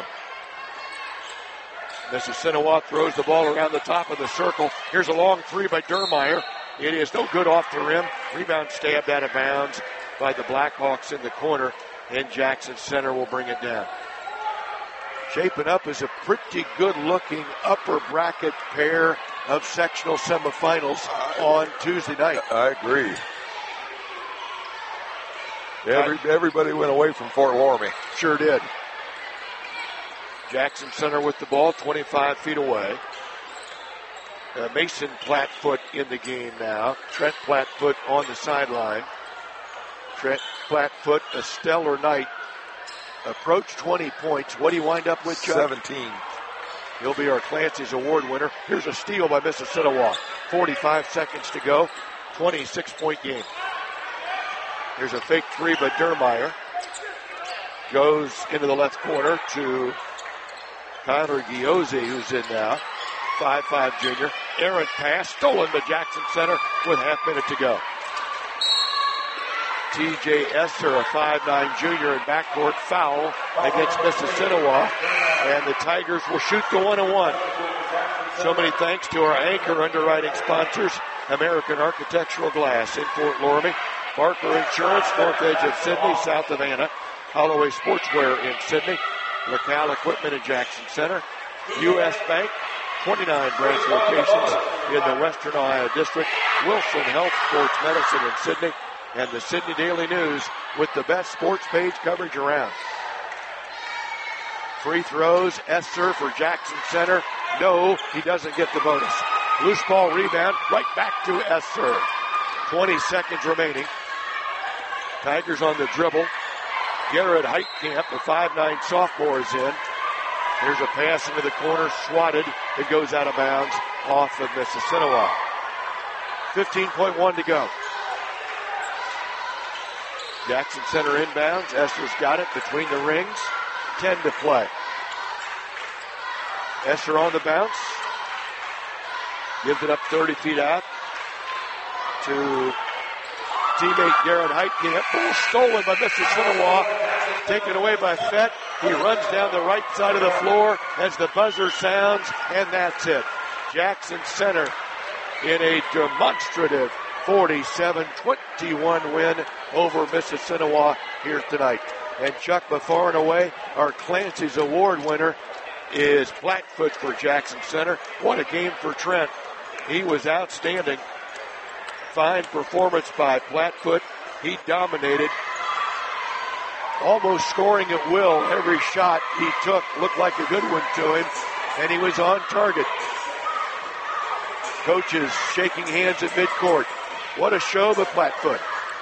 Mississinawa throws the ball around the top of the circle. Here's a long three by Dermeyer. It is no good off the rim. Rebound stabbed out of bounds by the Blackhawks in the corner, and Jackson Center will bring it down. Shaping up as a pretty good-looking upper bracket pair of sectional semifinals on Tuesday night. I agree. Everybody went away from Fort Loramie. Sure did. Jackson Center with the ball, 25 feet away. Mason Plattfoot in the game now. Trent Plattfoot on the sideline. Trent Plattfoot, a stellar night. Approached 20 points. What do you wind up with, Chuck? 17. He'll be our Clancy's Award winner. Here's a steal by Mississinawa. 45 seconds to go. 26-point game. Here's a fake three by Dermeyer. Goes into the left corner to Connor Giozzi, who's in now. 5'5" junior. Errant pass stolen by Jackson Center with half minute to go. T.J. Esser, a 5'9" junior in backcourt foul against Mississinawa. And the Tigers will shoot the 1-1. So many thanks to our anchor underwriting sponsors, American Architectural Glass in Fort Loramie, Barker Insurance, north edge of Sydney, south of Anna, Holloway Sportswear in Sydney, LaCal Equipment in Jackson Center, U.S. Bank, 29 branch locations in the Western Ohio District, Wilson Health Sports Medicine in Sydney, and the Sydney Daily News with the best sports page coverage around. Free throws, Esser for Jackson Center. No, he doesn't get the bonus. Loose ball rebound, right back to Esser. 20 seconds remaining. Tigers on the dribble. Garrett Heitkamp, the 5'9" sophomore, is in. Here's a pass into the corner, swatted. It goes out of bounds off of Mississinawa. 15.1 to go. Jackson Center inbounds. Esser's got it between the rings. 10 to play. Esser on the bounce. Gives it up 30 feet out to teammate Garrett Heitkamp. Ball stolen by Mississinawa. Taken away by Fett. He runs down the right side of the floor as the buzzer sounds, and that's it. Jackson Center in a demonstrative 47-21 win over Mississinewa here tonight. And Chuck, by far and away, our Clancy's Award winner is Blackfoot for Jackson Center. What a game for Trent. He was outstanding. Fine performance by Blackfoot. He dominated, almost scoring at will. Every shot he took looked like a good one to him, and he was on target. Coaches shaking hands at midcourt. What a show by Blackfoot.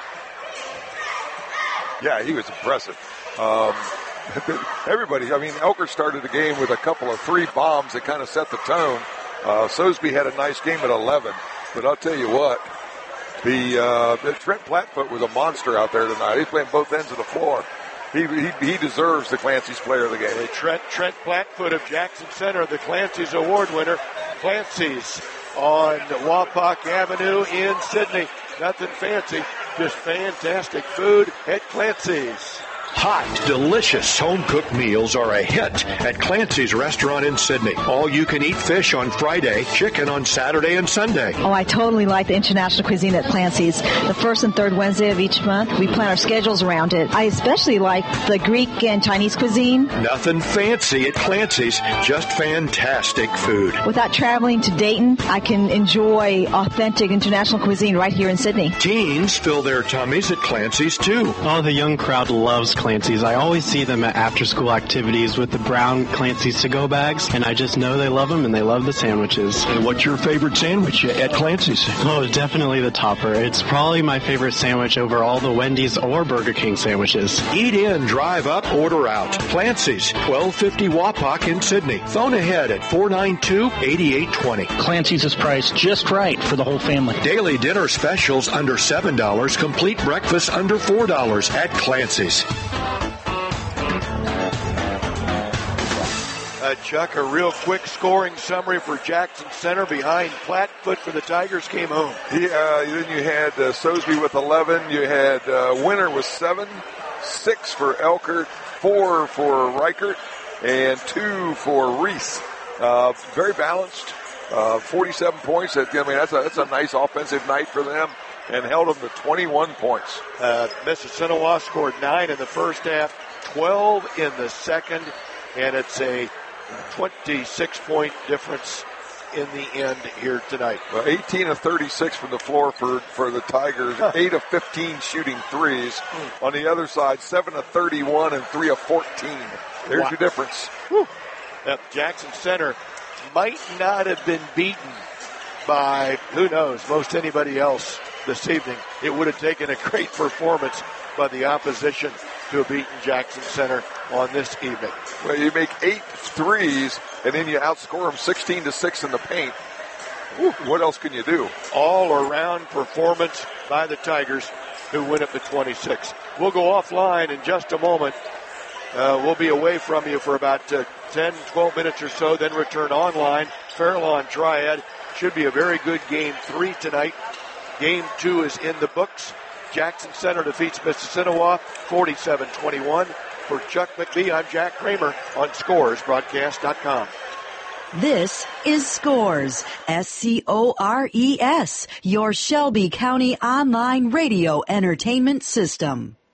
Yeah, he was impressive. Everybody, I mean, Elker started the game with a couple of 3 bombs that kind of set the tone. Sosby had a nice game at 11, but I'll tell you what, the Trent Blackfoot was a monster out there tonight. He's playing both ends of the floor. He deserves the Clancy's player of the game. Trent Blackfoot of Jackson Center, the Clancy's Award winner. Clancy's on Wapak Avenue in Sydney. Nothing fancy, just fantastic food at Clancy's. Hot, delicious home-cooked meals are a hit at Clancy's Restaurant in Sydney. All-you-can-eat fish on Friday, chicken on Saturday and Sunday. Oh, I totally like the international cuisine at Clancy's. The first and third Wednesday of each month, we plan our schedules around it. I especially like the Greek and Chinese cuisine. Nothing fancy at Clancy's, just fantastic food. Without traveling to Dayton, I can enjoy authentic international cuisine right here in Sydney. Teens fill their tummies at Clancy's, too. Oh, the young crowd loves Clancy's. I always see them at after-school activities with the brown Clancy's to-go bags, and I just know they love them and they love the sandwiches. And what's your favorite sandwich at Clancy's? Oh, definitely the topper. It's probably my favorite sandwich over all the Wendy's or Burger King sandwiches. Eat in, drive up, order out. Clancy's, 1250 Wapak in Sydney. Phone ahead at 492-8820. Clancy's is priced just right for the whole family. Daily dinner specials under $7, complete breakfast under $4 at Clancy's. Chuck, a real quick scoring summary for Jackson Center behind Blackfoot for the Tigers came home. Then you had Sosby with 11. You had Winter with 7, 6 for Elkert, 4 for Reichert, and 2 for Reese. Very balanced. 47 points. That's a nice offensive night for them, and held them to 21 points. Mississinewa scored 9 in the first half, 12 in the second, and it's a 26-point difference in the end here tonight. 18 of 36 from the floor for the Tigers, 8 of 15 shooting threes. On the other side, 7 of 31 and 3 of 14. There's your difference. Jackson Center might not have been beaten by, who knows, most anybody else this evening. It would have taken a great performance by the opposition to have beaten Jackson Center on this evening. Well, you make 8 threes, and then you outscore them 16-6 in the paint. What else can you do? All-around performance by the Tigers, who win it to 26. We'll go offline in just a moment. We'll be away from you for about 10, 12 minutes or so, then return online. Fairlawn Triad. Should be a very good Game 3 tonight. Game 2 is in the books. Jackson Center defeats Mississinewa 47-21. For Chuck McBee, I'm Jack Kramer on ScoresBroadcast.com. This is Scores, SCORES, your Shelby County online radio entertainment system.